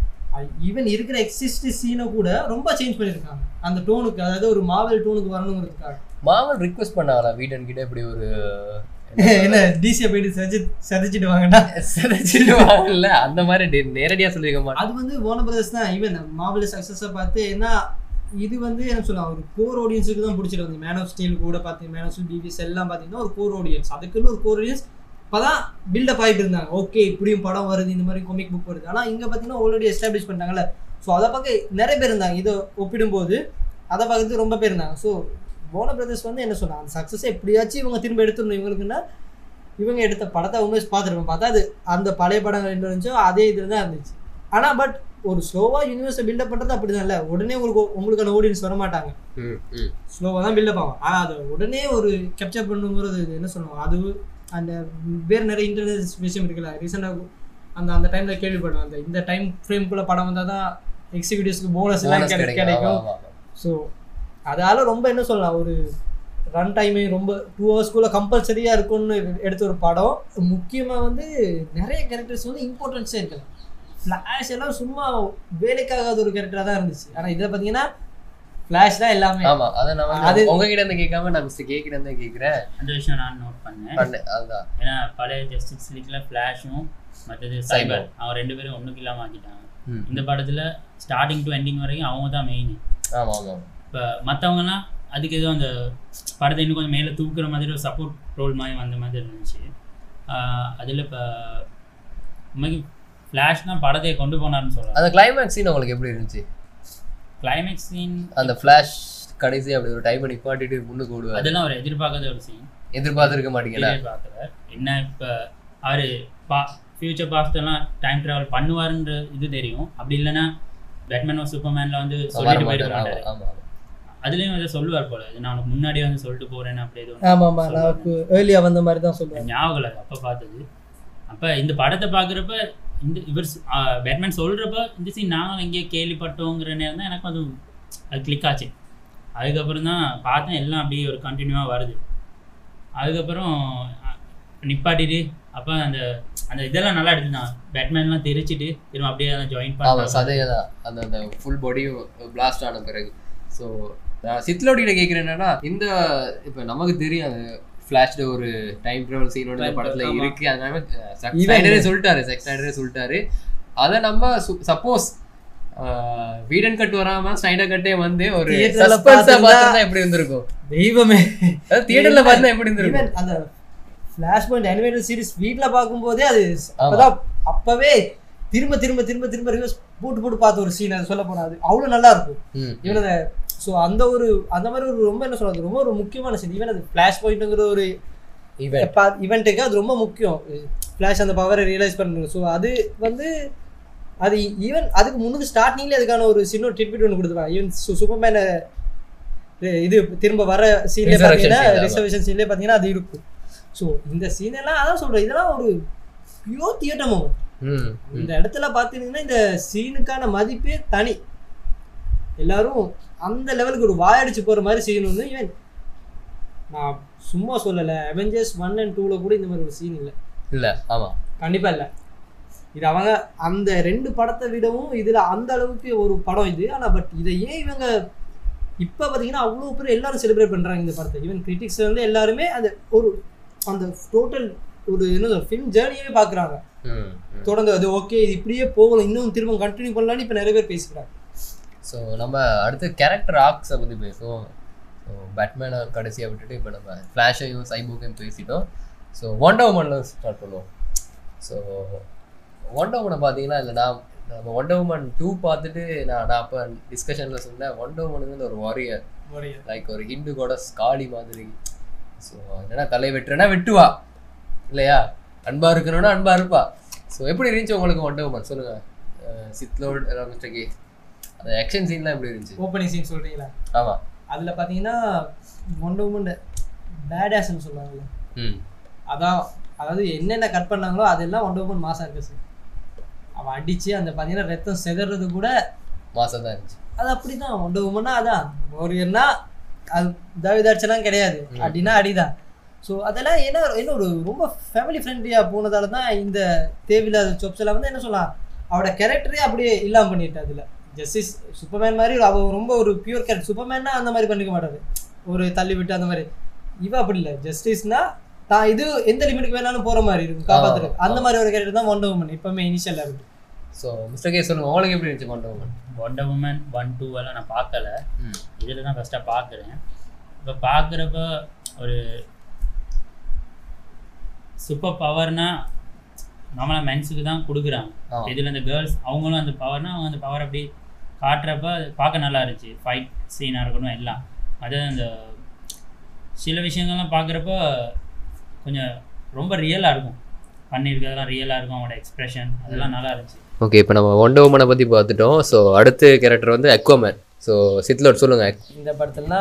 ஈவன் இருக்கிற எக்ஸிஸ்ட் சீனை கூட ரொம்ப சேஞ்ச் பண்ணியிருக்காங்க அந்த டோனுக்கு, அதாவது ஒரு மாவல் டோனுக்கு வரணுங்கிறதுக்காக. மாவல் ரிக்வெஸ்ட் பண்ணாங்களா வீடன் கிட்ட இப்படி ஒரு என்ன டிசியை போயிட்டு சதிச்சிட்டு வாங்கடா சதிச்சிட்டு வாங்கல அந்த மாதிரி நேரடியாக சொல்லியிருக்க மாட்டேன். அது வந்து வார்னர் பிரதர்ஸ் தான் ஈவன் மாவல் சக்ஸஸை பார்த்து ஏன்னா இது வந்து என்ன சொல்லலாம் ஒரு கோர் ஆடியன்ஸுக்கு தான் பிடிச்சிட்டு வந்து மேன் ஆஃப் ஸ்டீல் கூட பார்த்து மேன் ஆஃப் ஸ்டீல் டிவிஎஸ் எல்லாம் பார்த்தீங்கன்னா ஒரு கோர் ஆடியன்ஸ், அதுக்குன்னு ஒரு கோர் ஆடியன்ஸ் இப்போதான் பில்டப் ஆகிட்டு இருந்தாங்க. ஓகே இப்படியும் படம் வருது, இந்த மாதிரி காமிக் புக் வருது. ஆனால் இங்கே பார்த்தீங்கன்னா ஆல்ரெடி எஸ்டாப்ளிஷ் பண்ணிட்டாங்கல்ல. ஸோ அதை பார்க்க நிறைய பேர் இருந்தாங்க. இதை ஒப்பிடும்போது அதை பார்க்கறது ரொம்ப பேர் இருந்தாங்க. ஸோ வார்னர் பிரதர்ஸ் வந்து என்ன சொன்னாங்க அந்த சக்ஸஸை எப்படியாச்சும் இவங்க திரும்ப எடுத்துடணும் இவங்களுக்குன்னா இவங்க எடுத்த படத்தை அவங்க பார்த்துருப்போம். பார்த்தா அது அந்த பழைய படங்கள் என்ன இருந்துச்சோ அதே இதில் தான் இருந்துச்சு. ஆனால் பட் ஒரு ஸ்லோவாக யூனிவர்ஸை பில்டப் பண்ணுறது அப்படி தான் இல்லை. உடனே உங்களுக்கான ஆடியன்ஸ் வர மாட்டாங்க, ஸ்லோவாக தான் பில்டப் ஆகும். ஆனால் அதை உடனே ஒரு கேப்சர் பண்ணுங்கிறது என்ன சொல்லுவாங்க அது அந்த வேறு நிறைய இன்டர்நெட் விஷயம் இருக்குல்ல. ரீசெண்டாக அந்த டைமில் கேள்விப்பட்டோம் அந்த இந்த டைம் ஃப்ரேம்குள்ளே படம் வந்தால் தான் எக்ஸிக்யூட்டிவ்ஸ்க்கு போனஸ் எல்லாம் கிடைக்கும். ஸோ அதால் ரொம்ப என்ன சொல்லலாம் ஒரு ரன் டைமே ரொம்ப 2 ஹவர்ஸ்க்குள்ளே கம்பல்சரியாக இருக்கும்னு எடுத்த ஒரு படம். முக்கியமாக வந்து நிறைய கேரக்டர்ஸ் வந்து இம்பார்ட்டன்ஸே இருக்கலாம். ஃப்ளாஷ் எல்லாம் சும்மா வேலைக்காகாத ஒரு கேரக்டராக தான் இருந்துச்சு. ஆனால் இதை பார்த்தீங்கன்னா ஃப்ளாஷ் தான் எல்லாமே. ஆமாம் அதை நான் அது உங்ககிட்ட இருந்து கேட்காம நான் மிஸ்டர் கேக்கிட்ட இருந்து கேட்குறேன். அந்த விஷயம் நான் நோட் பண்ணேன். அதுதான் ஏன்னா பழைய ஜஸ்டிஸ் லீக்ல ஃப்ளாஷும் மற்றது சைபர் அவன் 2 பேரும் ஒன்றுக்கு இல்லாமல் ஆக்கிட்டாங்க. இந்த படத்தில் ஸ்டார்டிங் டு எண்டிங் வரைக்கும் அவங்க தான் மெயின். ஆமாம் ஆமாம். இப்போ மற்றவங்கலாம் அதுக்கு எதுவும் அந்த படத்தை இன்னும் கொஞ்சம் மேலே தூக்குற மாதிரி ஒரு சப்போர்ட் ரோல் மாதிரி வந்த மாதிரி இருந்துச்சு. அதில் இப்போ உண்மைக்கு ஃப்ளாஷ் தான் படத்தை கொண்டு போனார்னு சொல்கிறாங்க. அந்த கிளைமேக்ஸ் சீன் உங்களுக்கு எப்படி இருந்துச்சு? கிளைமேக்ஸ் சீன் அந்த ஃப்ளாஷ் கடைசி அப்படி ஒரு டைம் நிப்பாட்டிட்டு முன்னுக்கு ஓடுவார். அதெல்லாம் ஒரு எதிர்பார்க்காத ஒரு சீன். எதிர்பார்த்துருக்க மாட்டீங்களா? எதிர்பார்க்கல. என்ன இப்போ அவர் ஃபியூச்சர் பாஸ்டெல்லாம் டைம் ட்ராவல் பண்ணுவாருன்ற இது தெரியும். அப்படி இல்லைன்னா பேட்மேன் ஆர் சூப்பர்மேனில் வந்து சொல்லிட்டு போயிட மாட்டார். அதுலேயும் வந்து சொல்லுவார் போல நான் உனக்கு முன்னாடியே வந்து சொல்லிட்டு போகிறேன்னு அப்படி எதுவும். ஆமாம் நான் ஏர்லியாக வந்த மாதிரி தான் சொல்லுவேன். ஞாபகம் இல்லை அப்போ பார்த்தது. அப்போ இந்த படத்தை பார்க்குறப்ப இந்த இவர் பேட்மேன் சொல்கிறப்ப இந்த சீன் நாங்கள் எங்கேயோ கேள்விப்பட்டோங்கிற நேரம் தான் எனக்கு அது கிளிக் ஆச்சு. அதுக்கப்புறம் தான் பார்த்தேன் எல்லாம் அப்படியே ஒரு கண்டினியூவாக வருது. அதுக்கப்புறம் நிப்பாட்டிட்டு அப்போ அந்த அந்த இதெல்லாம் நல்லா எடுத்துதான் பேட்மேன்லாம் தெரிச்சிட்டு திரும்ப அப்படியே தான் ஜாயின் பண்ண சதையை தான் அந்த ஃபுல் பாடியும் பிளாஸ்ட் ஆன பிறகு. ஸோ நான் சித்லோடியில கேட்குறேன் என்னன்னா இந்த இப்போ நமக்கு தெரியும் அது ஃப்ளாஷ்ல ஒரு டைம் ட்ராவல் சீனோட படத்துல இருக்கு. அதனால செக் ஸ்னைடரே சொல்லிட்டாரு. அதை நம்ம சப்போஸ் வீடன் கட் வராம ஸ்னைடர் கட்டே வந்து ஒரு சஸ்பென்ஸா பார்த்தா எப்படி இருந்திருக்கும்? தெய்வமே தியேட்டர்ல பார்த்தா எப்படி இருந்திருக்கும்? அந்த ஃபிளாஷ் பாயிண்ட் அனிமேட்டட் சீரிஸ் வீட்டில் பார்க்கும்போதே அது அப்பவே திரும்ப திரும்ப திரும்ப திரும்ப ரிவர்ஸ் போட்டு பார்த்த ஒரு சீன். அது சொல்ல போனா அது அவ்வளோ நல்லா இருக்கும். ஈவன் அதை ஸோ அந்த மாதிரி ஒரு ரொம்ப என்ன சொல்றது ரொம்ப ஒரு முக்கியமான சீன். ஈவன் அது ஃபிளாஷ் பாயிண்ட்டுங்கிற ஒரு ஈவெண்ட்டுக்கு அது ரொம்ப முக்கியம். ஃபிளாஷ் அந்த பவரை ரியலைஸ் பண்ணுறது. ஸோ அது வந்து அது ஈவன் அதுக்கு முன்னுக்கு ஸ்டார்டிங்லேயே அதுக்கான ஒரு சின்ன ட்ரிட்மெண்ட் ஒன்று கொடுத்துருவாங்க. ஈவன் சூப்பர்மேனை இது திரும்ப வர சீன்லேயே பார்த்தீங்கன்னா ரிசர்வேஷன் சீன்லேயே பார்த்தீங்கன்னா அது இருக்கும். ஸோ இந்த சீனெல்லாம் அதான் சொல்கிறேன் இதெல்லாம் ஒரு பியூர் தியேட்டர் மூமெண்ட். இந்த இடத்துல பார்த்தீங்கன்னா இந்த சீனுக்கான மதிப்பே தனி. எல்லாரும் அந்த லெவலுக்கு ஒரு வாயடிச்சு போகிற மாதிரி சீன் வந்து ஈவன் நான் சும்மா சொல்லலை. அவெஞ்சர்ஸ் 1 and 2 கூட இந்த மாதிரி ஒரு சீன் இல்லை. ஆமாம் கண்டிப்பாக இல்லை. இது அவங்க அந்த 2 படத்தை விடவும் இதில் அந்த அளவுக்கு ஒரு படம் இது. ஆனால் பட் இதை ஏன் இவங்க இப்போ பார்த்தீங்கன்னா அவ்வளோ பேர் எல்லாரும் செலிப்ரேட் பண்ணுறாங்க இந்த படத்தை. ஈவன் கிரிட்டிக்ஸ் வந்து எல்லாருமே அது ஒரு அந்த டோட்டல் ஒரு என்ன ஃபிலிம் ஜேர்னியே பார்க்குறாங்க. தொடர்ந்து அது ஓகே இது இப்படியே போகணும் இன்னும் திரும்ப கண்டினியூ பண்ணலான்னு இப்போ நிறைய பேர் பேசிக்கிறாங்க. ஸோ நம்ம அடுத்து கேரக்டர் ஆர்க்ஸை பற்றி பேசுவோம். ஸோ பேட்மேனை கடைசியாக விட்டுட்டு இப்போ நம்ம ஃப்ளாஷையும் சைபோக்கையும் பேசிட்டோம். ஸோ ஒண்டர் உமனில் ஸ்டார்ட் பண்ணுவோம். ஸோ ஒண்டர் உமனை பார்த்தீங்கன்னா இல்லை நம்ம ஒண்டர் உமன் 2 பார்த்துட்டு நான் அப்போ டிஸ்கஷனில் சொன்னேன் ஒண்டர் உமனுங்கிறது ஒரு வாரியர் லைக் ஒரு ஹிந்து கோடஸ் காளி மாதிரி. ஸோ என்னன்னா தலை வெட்டுறேன்னா வெட்டுவா இல்லையா, அன்பா இருக்கணும்னா அன்பா இருப்பா. ஸோ எப்படி இருந்துச்சு உங்களுக்கு ஒண்டர் உமன் சொல்லுங்கள் சித்லோட் மிஸ்டர் கே? அந்த ஆக்ஷன் சீன்லாம் எப்படி இருந்துச்சு? ஓப்பனிங் சீன் சொல்கிறீங்களா? ஆமாம். அதில் பார்த்தீங்கன்னா ஒண்டர் உமன் பேடாஸ்ன்னு சொல்லுவாங்கல்ல, ம் அதான். அதாவது என்னென்ன கட் பண்ணாங்களோ அதெல்லாம் ஒண்டர் உமன் மாசா இருக்கு சார். அவன் அடிச்சு அந்த பார்த்தீங்கன்னா ரத்தம் செதறது கூட மாசம் தான் இருந்துச்சு. அது அப்படிதான். ஒண்டர் உமன்னா அதான் ஒரு என்ன அது தாவிதாட்செல்லாம் கிடையாது, அப்படின்னா அடிதான். ஸோ அதெல்லாம் என்ன ஒரு ரொம்ப ஃபேமிலி ஃப்ரெண்ட்லியாக போனதால தான் இந்த தேவையில்லாத சொப்ஸ் எல்லாம் வந்து என்ன சொல்லலாம், அவரோட கேரக்டரே அப்படியே இல்லாமல் பண்ணிட்டு. அதில் ஜஸ்டிஸ் சூப்பர்மேன் மாதிரி அவள் ரொம்ப ஒரு பியூர் கேரக்டர். சூப்பர்மேன்னா அந்த மாதிரி பண்ணிக்க மாட்டாரு, ஒரு தள்ளி விட்டு அந்த மாதிரி. இவ அப்படி இல்லை, ஜஸ்டிஸ்னா தான் இது எந்த லிமிட்டுக்கு வேணாலும் போகிற மாதிரி இருக்கும் காப்பாற்றுறது. அந்த மாதிரி ஒரு கேரக்டர் தான் ஒண்டர் உமன் எப்பவுமே இனிஷியலாக இருக்கு. ஸோ மிஸ்டர் கே சொல்லுங்க, உங்களுக்கு எப்படி இருந்துச்சு ஒண்டர் உமன்? ஒண்டர் உமன் 1, 2 எல்லாம் நான் பார்க்கல, இதில் தான் ஃபஸ்ட்டாக பார்க்குறேன். இப்போ பார்க்குறப்ப ஒரு சூப்பர் பவர்னா நம்மளா மென்ஸுக்கு தான் கொடுக்குறாங்க. இதில் இந்த கேர்ள்ஸ் அவங்களும் அந்த பவர்னா அவங்க அந்த பவர் அப்படி காட்டுறப்ப பார்க்க நல்லா இருந்துச்சு. ஃபைட் சீனாக இருக்கணும் எல்லாம். அது அந்த சில விஷயங்கள்லாம் பார்க்குறப்ப கொஞ்சம் ரொம்ப ரியலாக இருக்கும், பண்ணியிருக்கிறதெல்லாம் ரியலாக இருக்கும், அவங்களோட எக்ஸ்ப்ரெஷன் அதெல்லாம் நல்லா இருந்துச்சு. ஓகே, இப்போ நம்ம ஒண்டர் உமனை பற்றி பார்த்துட்டோம். ஸோ அடுத்த கேரக்டர் வந்து அக்வாமேன். ஸோ சித்லோட் சொல்லுங்கள். இந்த படத்துலனா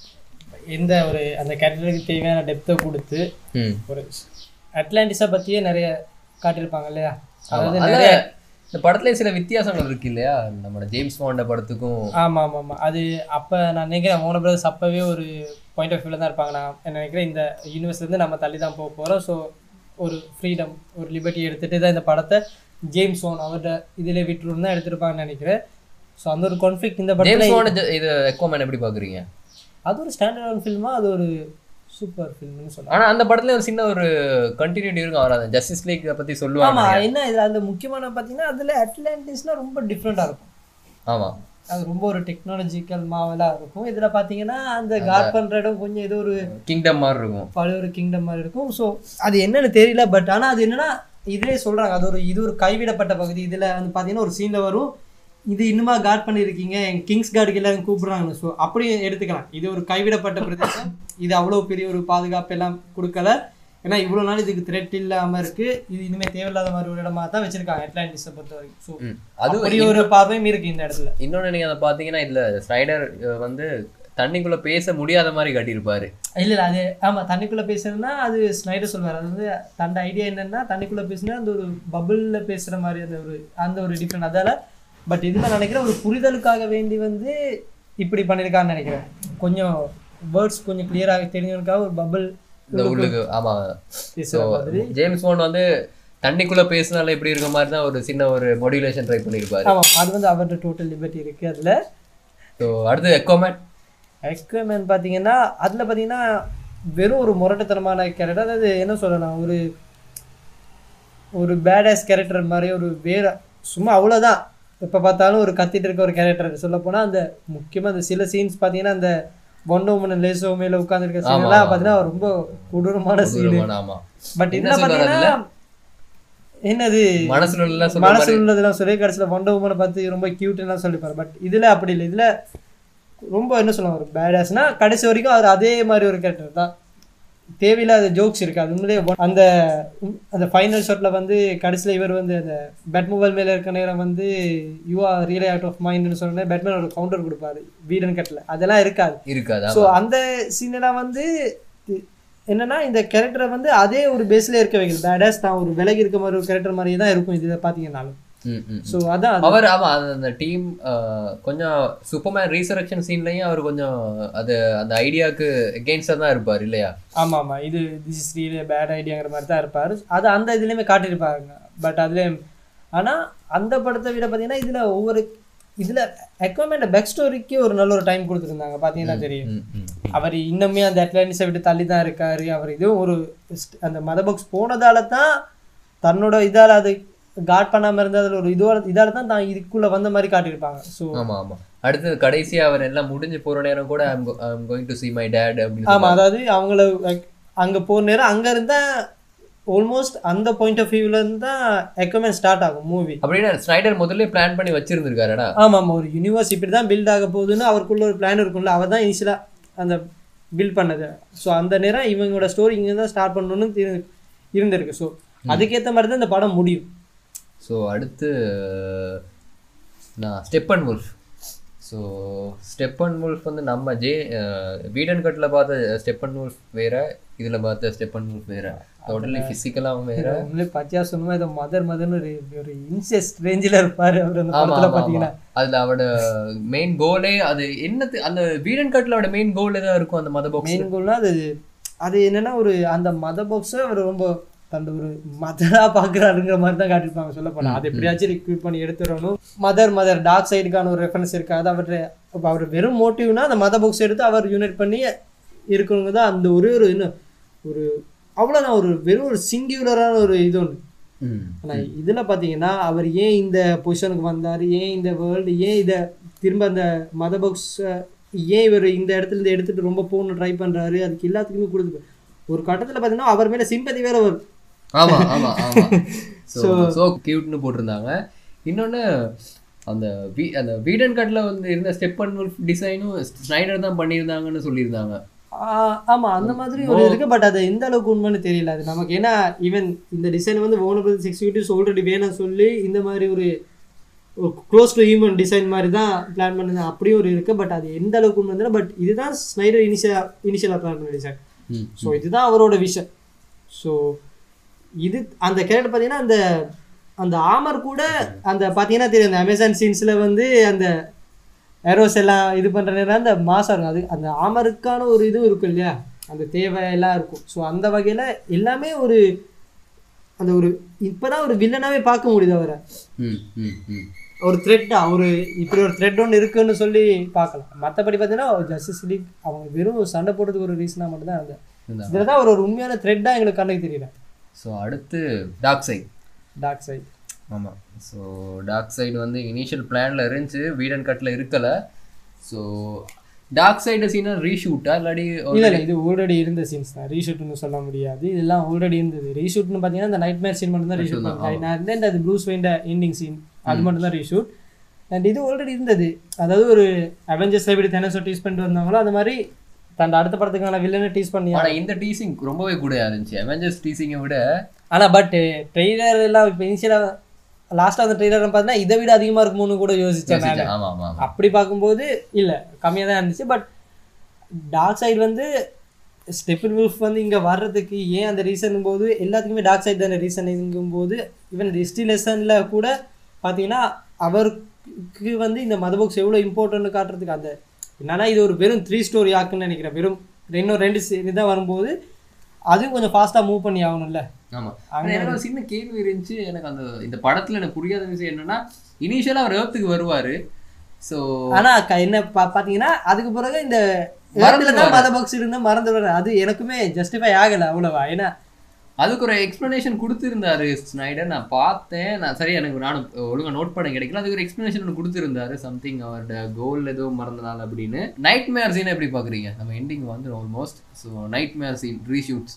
எந்த ஒரு அந்த கேரக்டருக்கு தேவையான டெப்த்தை கொடுத்து ஒரு அட்லாண்டிஸை பற்றியே நிறைய காட்டியிருப்பாங்க இல்லையா. அதாவது நிறைய இந்த படத்துல சில வித்தியாசங்கள் இருக்கு இல்லையா நம்மளோட ஜேம்ஸ் பாண்ட் படத்துக்கும். ஆமாம் ஆமாம் ஆமாம். அது அப்போ நான் நினைக்கிறேன் மோன பிரதர்ஸ் அப்போவே ஒரு பாயிண்ட் ஆஃப் வியூவில் தான் இருப்பாங்க. நான் நினைக்கிறேன் இந்த யூனிவர்ஸ்லேருந்து நம்ம தள்ளி தான் போக போகிறோம். ஸோ ஒரு ஃப்ரீடம் ஒரு லிபர்ட்டி எடுத்துகிட்டு தான் இந்த படத்தை ஜேம்ஸ் வான் அவர்கிட்ட இதில் விட்டுருன்னு தான் எடுத்துருப்பாங்கன்னு நினைக்கிறேன். ஸோ அந்த ஒரு கான்ஃப்ளிக்ட் இந்த படத்தில். இது அக்வாமேன் எப்படி பார்க்குறீங்க? அது ஒரு ஸ்டாண்டர்ட் ஃபில்மா, அது ஒரு சூப்பர் ஃபில்ம்னு சொல்லலாம். ஆனால் அந்த படத்துல ஒரு சின்ன ஒரு கண்டினியூட்டி இருக்கும். அவர் அந்த ஜஸ்டிஸ் லீக் பற்றி சொல்லுவாங்க. ஆமாம், என்ன இதில் அந்த முக்கியமான பார்த்தீங்கன்னா அதில் அட்லாண்டிஸ்னால் ரொம்ப டிஃப்ரெண்ட்டாக இருக்கும். ஆமாம், அது ரொம்ப ஒரு டெக்னாலஜிக்கல் மாவலாக இருக்கும். இதில் பார்த்தீங்கன்னா அந்த காட் பண்ணுற இடம் கொஞ்சம் ஏதோ ஒரு கிங்டம் மாதிரி இருக்கும், பழைய ஒரு கிங்டம் மாதிரி இருக்கும். ஸோ அது என்னன்னு தெரியல. பட் ஆனால் அது என்னன்னா இதிலே சொல்கிறாங்க அது இது ஒரு கைவிடப்பட்ட பகுதி. இதில் வந்து பார்த்தீங்கன்னா ஒரு சீனில் வரும், இது இன்னுமா காட் பண்ணியிருக்கீங்க, எங்கள் கிங்ஸ் கார்டுக்கு எல்லாம் கூப்பிட்றாங்கன்னு. ஸோ அப்படி எடுத்துக்கலாம். இது ஒரு கைவிடப்பட்ட பிரதேசம், இது அவ்வளோ பெரிய ஒரு பாதுகாப்பு எல்லாம் கொடுக்கல. ஏன்னா இவ்வளோ நாள் இதுக்கு த்ரெட் இல்லாமல் இருக்குது, இது இனிமேல் தேவையில்லாத மாதிரி ஒரு இடமா தான் வச்சுருக்காங்க அட்லாண்டிஸை பொறுத்த வரைக்கும். ஸோ அது ஒரு பார்வையும் இருக்குது இந்த இடத்துல. இன்னொன்று நீங்கள் அதை பார்த்தீங்கன்னா இதில் ஸ்னைடர் வந்து தண்ணிக்குள்ளே பேச முடியாத மாதிரி காட்டியிருப்பாரு. இல்லை அது ஆமாம், தண்ணிக்குள்ளே பேசுறதுன்னா அது ஸ்னைடர் சொல்வார். அது வந்து தண்ட ஐடியா என்னென்னா தண்ணிக்குள்ளே பேசுனா அந்த ஒரு பபுளில் பேசுகிற மாதிரி அந்த ஒரு டிஃப்ரெண்ட். அதால் பட் இதில் நினைக்கிறேன் ஒரு புரிதலுக்காக வேண்டி வந்து இப்படி பண்ணியிருக்கான்னு நினைக்கிறேன். கொஞ்சம் வேர்ட்ஸ் கொஞ்சம் கிளியராக தெரிஞ்சவனுக்காக ஒரு பபுள் உள்ளுக்கு. ஆமாம், ஜேம்ஸ் பாண்ட் வந்து தண்ணிக்குள்ளே பேசினால எப்படி இருக்க மாதிரி தான் ஒரு சின்ன ஒரு மாடுலேஷன் ட்ரை பண்ணியிருப்பாரு. ஆமாம், அது வந்து அவர்கிட்ட டோட்டல் லிபர்ட்டி இருக்குது அதில். ஸோ அடுத்து அக்வாமேன் பார்த்தீங்கன்னா அதில் பார்த்தீங்கன்னா வெறும் ஒரு முரட்டுத்தனமான கேரக்டர். அதாவது என்ன சொல்லலாம், ஒரு பேடாஸ் கேரக்டர் மாதிரி ஒரு வேற சும்மா அவ்வளோதான். எப்போ பார்த்தாலும் ஒரு கத்திட்டு இருக்க ஒரு கேரக்டர். சொல்லப்போனால் அந்த முக்கியமாக அந்த சில சீன்ஸ் பார்த்தீங்கன்னா அந்த ஒண்டர் உமன் லேசோ மேலே உட்காந்துருக்க சீன்லாம் பார்த்தீங்கன்னா ரொம்ப கொடூரமான சீனு. பட் இதில் பார்த்தீங்கன்னா என்னது மனசுல உள்ளதெல்லாம் சொல்லி கடைசியில் ஒண்டர் உமனை பார்த்து ரொம்ப கியூட்லாம் சொல்லிப்பாரு. பட் இதில் அப்படி இல்லை. இதில் ரொம்ப என்ன சொல்லுவாங்க ஒரு பேடாஸ்னா கடைசி வரைக்கும் அவர் அதே மாதிரி ஒரு கேரக்டர் தான். தேவையில்லாத ஜோக்ஸ் இருக்குது. அது உண்மையிலே அந்த ஃபைனல் ஷாட்டில் வந்து கடைசியில் இவர் வந்து அந்த பேட்மோபைல் மேலே இருக்க நேரம் வந்து you are really out of மைண்ட்னு சொன்னேன். பேட்மேன் ஒரு கவுண்டர் கொடுப்பாரு வீடன் கட்டில், அதெல்லாம் இருக்காது. ஸோ அந்த சீனெல்லாம் வந்து என்னன்னா இந்த கேரக்டரை வந்து அதே ஒரு பேஸில் இருக்க வைக்கிறது. பேடாஸ் தான் ஒரு விலகி இருக்க மாதிரி ஒரு கேரக்டர் மாதிரியே தான் இருக்கும் இதில் பார்த்தீங்கன்னாலும். ஸோ அதான் அவர் ஆமாம் அந்த டீம் கொஞ்சம் சூப்பர்மேன் ரீசரக்ஷன் சீன்லையும் அவர் கொஞ்சம் அது அந்த ஐடியாவுக்கு எகெயின்ஸ்டாக தான் இருப்பார் இல்லையா? ஆமாம் ஆமாம், இது திஸ் இஸ் ரியலி பேட் ஐடியாங்கிற மாதிரி தான் இருப்பார். அது அந்த இதுலேயுமே காட்டியிருப்பாங்க. பட் அதுலேயும் ஆனால் அந்த படத்தை விட பார்த்தீங்கன்னா இதில் அக்வாமேன் பேக் ஸ்டோரிக்கு ஒரு நல்ல ஒரு டைம் கொடுத்துருந்தாங்க. பார்த்தீங்கன்னா தெரியும் அவர் இன்னுமே அந்த அட்லாண்டிஸை விட்டு தள்ளி தான் இருக்காரு. அவர் இதுவும் ஒரு அந்த மதர் பாக்ஸ் போனதால தான் தன்னோட இதால் அது காட் பண்ணாமல் இருந்த அதில் ஒரு இதால் தான் இதுக்குள்ளே வந்த மாதிரி காட்டியிருப்பாங்க. ஸோ ஆமாம் அடுத்தது கடைசியாக அவர் எல்லாம் முடிஞ்சு போகிற நேரம் கூட I'm going to see my dad அப்படின்னு. ஆமாம், அதாவது அவங்கள அங்கே போகிற நேரம் அங்கே இருந்தால் ஆல்மோஸ்ட் அந்த பாயிண்ட் ஆஃப் வியூவில் இருந்து தான் அக்வாமேன் ஸ்டார்ட் ஆகும் மூவி. அப்படின்னா ஸ்னைடர் முதல்ல பிளான் பண்ணி வச்சிருந்துருக்காருடா. ஆமாம், ஒரு யூனிவர்ஸ் இப்படி தான் பில்ட் ஆக போகுதுன்னு அவருக்குள்ள ஒரு பிளான் இருக்கும்ல, அவர் தான் இனிஷியலாக அந்த பில்ட் பண்ணது. ஸோ அந்த நேரம் இவங்களோட ஸ்டோரி இங்கே தான் ஸ்டார்ட் பண்ணணும்னு இருந்திருக்கு. ஸோ அதுக்கேற்ற மாதிரி தான் இந்த படம் முடியும். ஸோ அடுத்து நான் Steppenwolf. So Steppenwolf வந்து நம்ம வீடன் கட்டில் பார்த்த ஸ்டெப்பன் வுல்ஃப் வேற, இதில் பார்த்த ஸ்டெப்பன் வுல்ஃப் வேற, டோட்டலி ஃபிசிக்கலாகவும் வேற. உண்மையிலே பச்சையா சொன்னோம், இதை மதர்னு ஒரு இன்செஸ்ட் ரேஞ்சில் இருப்பார் அவர் அந்த படத்தில் பார்த்தீங்கன்னா. அதில் அவரோட மெயின் கோலே அது என்னது, அந்த வீடன் கட்டில் அவரோட மெயின் கோல் தான் இருக்கும் அந்த மத பாக்ஸ். மெயின் கோல்னா அது என்னன்னா ஒரு அந்த மத பாக்ஸை அவர் ரொம்ப தந்த ஒரு மதரா பார்க்குறாருங்கிற மாதிரி தான் காட்டியிருப்பாங்க சொல்ல போனால். அது எப்படியாச்சும் ரிக்ரூட் பண்ணி எடுத்துடணும். மதர் டார்க் சைடுக்கான ஒரு ரெஃபரன்ஸ் இருக்காது அவர் வெறும் மோட்டிவ்னா அந்த மத பாக்ஸ் எடுத்து அவர் யூனிட் பண்ணி இருக்கணுங்க தான் அந்த ஒரே ஒரு இன்னும் ஒரு அவ்வளோதான் ஒரு வெறும் ஒரு சிங்குலரான ஒரு இது ஒன்று. ஆனால் இதில் பார்த்தீங்கன்னா அவர் ஏன் இந்த பொசிஷனுக்கு வந்தார், ஏன் இந்த வேர்ல்டு, ஏன் இதை திரும்ப அந்த மத பாக்ஸை ஏன் இவர் இந்த இடத்துல இருந்து எடுத்துகிட்டு ரொம்ப போகணும் ட்ரை பண்ணுறாரு, அதுக்கு எல்லாத்துக்குமே கொடுத்து ஒரு கட்டத்தில் பார்த்தீங்கன்னா அவர் மேலே சிம்பதி வேற வரும். ஆமாம் ஆமாம் ஆமாம். ஸோ கியூட்னு போட்டிருந்தாங்க. இன்னொன்று அந்த வீடன் கட்டில் வந்து இருந்த ஸ்டெப்பன் வுல்ஃப் டிசைனும் ஸ்னைடர் தான் பண்ணியிருந்தாங்கன்னு சொல்லியிருந்தாங்க. ஆமாம் அந்த மாதிரி ஒரு இருக்கு. பட் அது எந்த அளவுக்கு உண்மைன்னு தெரியல அது நமக்கு. ஏன்னா ஈவன் இந்த டிசைன் வந்து வார்னர் பிரதர்ஸ் எக்ஸிக்யூட்டிவ்ஸ் ஆல்ரெடி வேணும்னு சொல்லி இந்த மாதிரி ஒரு க்ளோஸ் டு ஹியூமன் டிசைன் மாதிரி தான் பிளான் பண்ணது, அப்படியும் ஒரு இருக்குது. பட் அது எந்த அளவுக்கு உண்மை தெரியல. பட் இதுதான் ஸ்னைடர் இனிஷியலாக பிளான் பண்ண டிசைன். ஸோ இதுதான் அவரோட விஷன். ஸோ இது அந்த கேரக்டர் பார்த்தீங்கன்னா அந்த ஆமர் கூட அந்த பார்த்தீங்கன்னா தெரியும் அந்த அமேசான் சீன்ஸில் வந்து அந்த ஏரோஸ் எல்லாம் இது பண்ணுற நேரம் அந்த மாசம் இருக்கும். அது அந்த ஆமருக்கான ஒரு இதுவும் இருக்கும் இல்லையா, அந்த தேவை எல்லாம் இருக்கும். ஸோ அந்த வகையில் எல்லாமே ஒரு அந்த ஒரு இப்போதான் ஒரு வில்லனாகவே பார்க்க முடியுது அவரை. ஒரு த்ரெட்டா ஒரு இப்படி ஒரு த்ரெட் ஒன்று இருக்குன்னு சொல்லி பார்க்கலாம். மற்றபடி பார்த்தீங்கன்னா ஜஸ்டிஸ் லீக் அவங்க வெறும் சண்டை போடுறதுக்கு ஒரு ரீசனாக மட்டும் தான் இருந்தது. இதில் தான் ஒரு உண்மையான த்ரெட்டாக எங்களுக்கு கண்ணுக்கு தெரியல. ஸோ அடுத்து டார்க் சைட். ஆமாம். ஸோ டார்க் சைடு வந்து இனிஷியல் பிளானில் இருந்துச்சு, வீடன் கட்டில் இருக்கலை. ஸோ டார்க் சைடு சீனா ரீஷூட்டா இல்லாடி? இல்லை இது ஆல்ரெடி இருந்த சீன்ஸ் தான், ரீஷூட்னு சொல்ல முடியாது. இதெல்லாம் ஆல்ரெடி இருந்தது. ரீஷூட்னு பார்த்தீங்கன்னா இந்த நைட் மேர் சீன் மட்டும் தான் ரீஷூட் பண்ணேன். அது ப்ரூஸ் வெயின்ட எண்டிங் சீன் அது மட்டும் தான் ரீஷூட். அண்ட் இது ஆல்ரெடி இருந்தது. அதாவது ஒரு அவெஞ்சர்ஸ் எப்படி தெனஸோ டீஸ் பண்ணிட்டு வந்தாங்களோ அது மாதிரி தன் அடுத்த படத்துக்கான வில்லனை டீஸ் பண்ணி. ஆனால் இந்த டீசிங் ரொம்பவே கூட இருந்துச்சு அவெஞ்சர்ஸ் டீசிங்கை விட. ஆனால் பட் ட்ரெய்லர் எல்லாம் இப்போ இனிஷியலாக லாஸ்ட்டாக அந்த ட்ரெய்லர் பார்த்தீங்கன்னா இதை விட அதிகமாக இருக்குமோன்னு கூட யோசித்தேன் நான். அப்படி பார்க்கும்போது இல்லை கம்மியாக தான் இருந்துச்சு. பட் டார்க் சைடு வந்து ஸ்டெப்பன் வுல்ஃப் வந்து இங்கே வர்றதுக்கு ஏன் அந்த ரீசன் போது எல்லாத்துக்குமே டார்க் சைடு தானே ரீசனுங்கும் போது ஈவன் ஹிஸ்ட்ரி லெசனில் கூட பார்த்தீங்கன்னா அவருக்கு வந்து இந்த மத பாக்ஸ் எவ்வளோ இம்பார்ட்டன்ட்னு காட்டுறதுக்கு அந்த என்னன்னா இது ஒரு வெறும் 3 ஸ்டோரி ஆக்குன்னு நினைக்கிறேன். வெறும் இன்னும் 2 தான் வரும்போது அதுவும் கொஞ்சம் ஃபாஸ்ட்டாக மூவ் பண்ணி ஆகணும்ல. ஆமாம். ஆனால் எனக்கு ஒரு சின்ன கேள்வி இருந்துச்சு. எனக்கு இந்த படத்தில் எனக்கு புரியாத விஷயம் என்னன்னா இனிஷியலாக அவர் ஏர்த்துக்கு வருவார். ஸோ ஆனால் என்ன பார்த்தீங்கன்னா அதுக்கு பிறகு இந்த மத பாக்ஸ் இருந்தால் மறந்துடுவார். அது எனக்குமே ஜஸ்டிஃபை ஆகலை அவ்வளோவா. ஏன்னா அதுக்கு ஒரு எக்ஸ்ப்ளனேஷன் கொடுத்துருந்தாரு ஸ்னைடர். நான் பார்த்தேன். நான் சரி எனக்கு நானும் ஒழுங்காக நோட் பண்ண கிடைக்கல. அதுக்கு ஒரு எக்ஸ்ப்ளனேஷன் ஒன்று கொடுத்துருந்தாரு. சம்திங் அவரோட கோல் ஏதோ மறந்தனால அப்படின்னு. நைட் மேர் சீனை எப்படி பார்க்குறீங்க? நம்ம எண்டிங் வந்து almost. So nightmare scene reshoots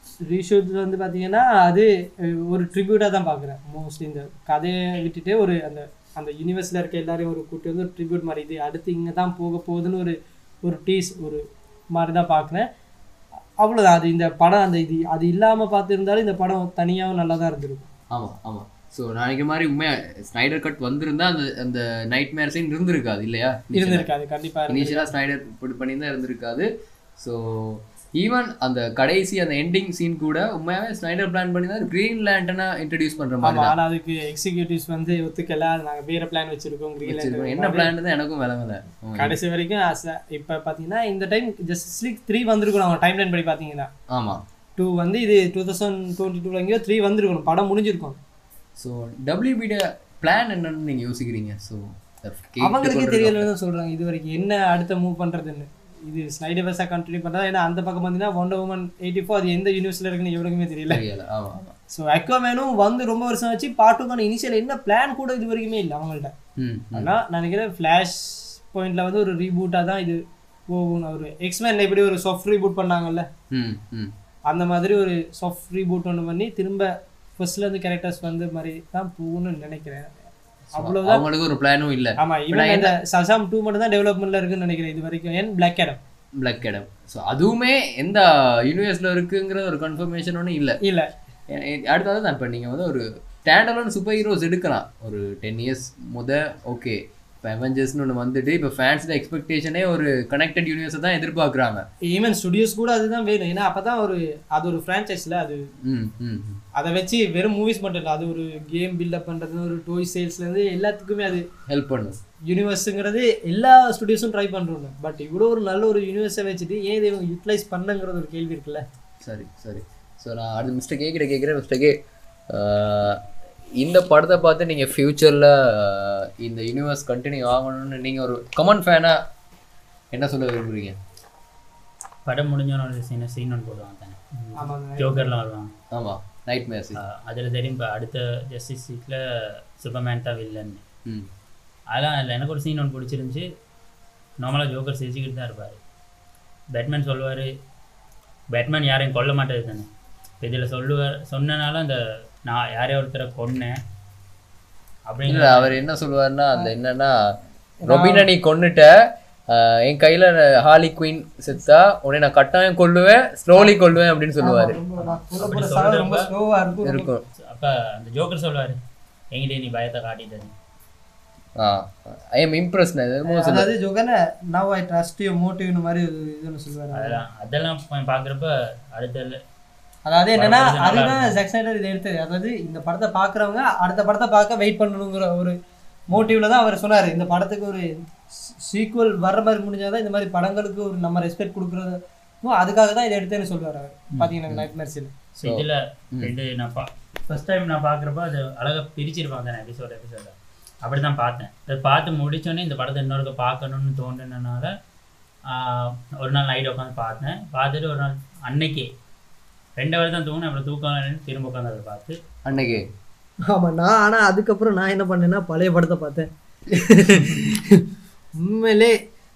வந்து பார்த்தீங்கன்னா அது ஒரு ட்ரிபியூட்டாக தான் பார்க்குறேன் மோஸ்ட்லி. இந்த கதையை விட்டுட்டு ஒரு அந்த யூனிவர்ஸில் இருக்க எல்லாரையும் ஒரு கூட்டி வந்து ஒரு ட்ரிபியூட் மாதிரி இது அடுத்து இங்கே தான் போக போகுதுன்னு ஒரு டீஸ் ஒரு மாதிரி தான் பார்க்குறேன். அவ்வளோதான். அது இந்த படம் அந்த இது அது இல்லாமல் பார்த்துருந்தாலும் இந்த படம் தனியாகவும் நல்லா தான் இருந்திருக்கும். ஆமாம் ஆமாம். ஸோ நாளைக்கு மாதிரி உண்மையாக ஸ்னைடர் கட் வந்திருந்தா அந்த நைட் மேர் சீன் இருந்திருக்காது இல்லையா? இருந்திருக்காது கண்டிப்பாக. இனிஷியலாக ஸ்னைடர் பண்ணியிருந்தா இருந்திருக்காது. ஸோ ஈவன் அந்த கடைசி அந்த எண்டிங் சீன் கூட உண்மையாகவே ஸ்னைடர் பிளான் பண்ணி தான் கிரீன் லேண்டனை இன்ட்ரடியூஸ் பண்ணுற மாதிரி. ஆனால் அதுக்கு எக்ஸிக்யூட்டிவ்ஸ் வந்து ஒத்துக்கல. நாங்கள் வேறு பிளான் வச்சுருக்கோம். கிரீன் லேண்டன் என்ன பிளான் தான் எனக்கும் விளங்கலை கடைசி வரைக்கும். இப்போ பார்த்தீங்கன்னா இந்த டைம் ஜஸ்டிஸ் லீக் 3 வந்திருக்கணும் அவங்க டைம் லைன் படி பார்த்தீங்கன்னா. ஆமாம் 2 வந்து இது 2022 எங்கேயோ 3 வந்திருக்கணும். படம் முடிஞ்சிருக்கும். ஸோ WB பிளான் என்னன்னு நீங்கள் யோசிக்கிறீங்க? ஸோ அவங்களுக்கே தெரியலன்னு தான் சொல்கிறாங்க இது வரைக்கும் என்ன அடுத்த மூவ் பண்ணுறதுன்னு. இது ஸ்னைடர் வெர்ஸாக கண்டினியூ பண்ணுறதா? ஏன்னா அந்த பக்கம் பார்த்தீங்கன்னா வண்டர் உமன் 84 அது எந்த யூனிவர்ஸில் இருக்குன்னு எவருக்குமே தெரியல. ஸோ அக்வாமேனும் வந்து ரொம்ப வருஷம் வச்சு பாட்டுக்கான இனிஷியல் என்ன பிளான் கூட இது வரைக்குமே இல்லை அவங்கள்ட்ட. ஆனால் நான் நினைக்கிறேன் ஃப்ளாஷ் பாயிண்டில் வந்து ஒரு ரீபூட்டாக தான் இது போகும். ஒரு எக்ஸ்மேன் எப்படி ஒரு சாஃப்ட் ரீபூட் பண்ணாங்கல்ல அந்த மாதிரி ஒரு சாஃப்ட் ரீபூட் ஒன்று பண்ணி திரும்ப ஃபர்ஸ்ட்லேருந்து கேரக்டர்ஸ் வந்து மாதிரி தான் போகணும்னு நினைக்கிறேன். அவ்வளவுதான். அவங்களுக்கு ஒரு பிளானும் இல்ல. ஆமா இவன் இந்த சசாம் 2 மட்டும் தான் டெவலப்மென்ட்ல இருக்குன்னு நினைக்கிறேன் இது வரைக்கும். ஏன் பிளாக் ஆடம் ஸோ அதுவுமே எந்த யூனிவர்ஸ்ல இருக்குங்கிற ஒரு கன்ஃபர்மேஷன் ஒன்றும் இல்ல. அடுத்தது தான் இப்போ நீங்கள் வந்து ஒரு ஸ்டாண்டலோன் சூப்பர் ஹீரோஸ் எடுக்கலாம் ஒரு 10 இயர்ஸ் ஓகே. இப்போ அவெஞ்சர்ஸ்னு ஒன்று வந்துட்டு இப்போ ஃபேன்ஸோட எக்ஸ்பெக்டேஷனே ஒரு கனெக்டட் யூனிவர்ஸை தான் எதிர்பார்க்குறாங்க. ஈவன் ஸ்டுடியோஸ் கூட அதுதான் வேணும். ஏன்னா அப்போ தான் அது ஒரு ஃப்ரான்ச்சைஸில் அது அதை வச்சு வெறும் மூவிஸ் மட்டும் இல்லை, அது ஒரு கேம் பில்டப் பண்ணுறது, ஒரு டாய் சேல்ஸ்லேருந்து எல்லாத்துக்குமே அது ஹெல்ப் பண்ணும். யூனிவர்ஸுங்கிறது எல்லா ஸ்டுடியோஸும் ட்ரை பண்ணுறோம். பட் இவ்வளோ ஒரு நல்ல ஒரு யூனிவர்ஸை வச்சுட்டு ஏன் இதை இவங்க யூட்டிலைஸ் பண்ணுங்கிறது ஒரு கேள்வி இருக்குல்ல. சரி. ஸோ நான் அடுத்த மிஸ்டர் கே கிட்ட கேட்குறேன். மிஸ்டர் கே, இந்த படத்தை பார்த்து நீங்கள் ஃப்யூச்சரில் இந்த யூனிவர்ஸ் கண்டினியூ ஆகணும்னு நீங்கள் ஒரு கமன் ஃபேனாக என்ன சொல்ல விரும்புகிறீங்க? படம் முடிஞ்சோன்னு ஒரு சீன் ஒன்று போடுவாங்க தானே, ஜோக்கர்லாம் வருவாங்க. ஆமாம், நைட் மேர்ஸ். அதில் தெரியும் இப்போ அடுத்த ஜஸ்டிஸ் லீக்ல சூப்பர்மேன் தான் வில்லன்னு. அதெல்லாம் இல்லை, எனக்கு ஒரு சீன் ஒன்று பிடிச்சிருந்துச்சி. நார்மலாக ஜோக்கர் சிரிச்சுக்கிட்டு தான் இருப்பார். பேட்மேன் சொல்லுவார், பேட்மேன் யாரையும் கொல்ல மாட்டேது தானே. இப்போ இதில் சொன்னனால அந்த நான் யாரையும் ஒருத்தரை கொன்னேன் அப்படின்னு அவர் என்ன சொல்லுவார்னா, அந்த என்னன்னா ரொபினா நீ கொன்னுட்ட, என் கையில் ஹார்லி குயின் செத்தா உடனே நான் கட்டாயம் கொல்லுவேன், ஸ்லோலி கொல்லுவேன் அப்படின்னு சொல்லுவார். இருக்கும். அப்போ அந்த ஜோக்கர் சொல்லுவார், எங்கிட்டே நீ பயத்தை காட்டிட்டு ஐ எம் இம்ப்ரெஸ். அதாவது Joker now I trust you மோட்டிவ்னு மாதிரி இதுன்னு சொல்லுவார். அதெல்லாம் பார்க்குறப்ப அடுத்த அதாவது என்னன்னா அதுதான் ஜாக் ஸ்னைடர் இதை எடுத்தது. அதாவது இந்த படத்தை பார்க்குறவங்க அடுத்த படத்தை பார்க்க வெயிட் பண்ணணுங்கிற ஒரு மோட்டிவ்ல தான் அவர் சொன்னார். இந்த படத்துக்கு ஒரு சீக்குவல் வர்ற மாதிரி முடிஞ்சாதான் இந்த மாதிரி படங்களுக்கு ஒரு நம்ம ரெஸ்பெக்ட் கொடுக்குறது, அதுக்காக தான் இதை எடுத்தேன்னு சொல்லுவார் அவர். பார்த்தீங்கன்னா நைட் மேர்ஸில் ஸோ இதில் ரெண்டு நான் ஃபர்ஸ்ட் டைம் நான் பார்க்குறப்ப அது அழகாக பிரிச்சிருப்பாங்க தானே எபிசோட அப்படி தான் பார்த்தேன். அதை பார்த்து முடித்தோடனே இந்த படத்தை இன்னொருக்க பார்க்கணுன்னு தோன்றினால ஒரு நாள் நைட் உட்காந்து பார்த்தேன். பார்த்துட்டு ஒரு நாள் அன்னைக்கே 2 hours தான் தூங்கினேன். அப்புறம் தூக்கம் திரும்ப உட்காந்து அதை பார்த்து அன்னைக்கு. ஆமாம், நான் ஆனால் அதுக்கப்புறம் நான் என்ன பண்ணேன்னா பழைய படத்தை பார்த்தேன். உண்மையிலே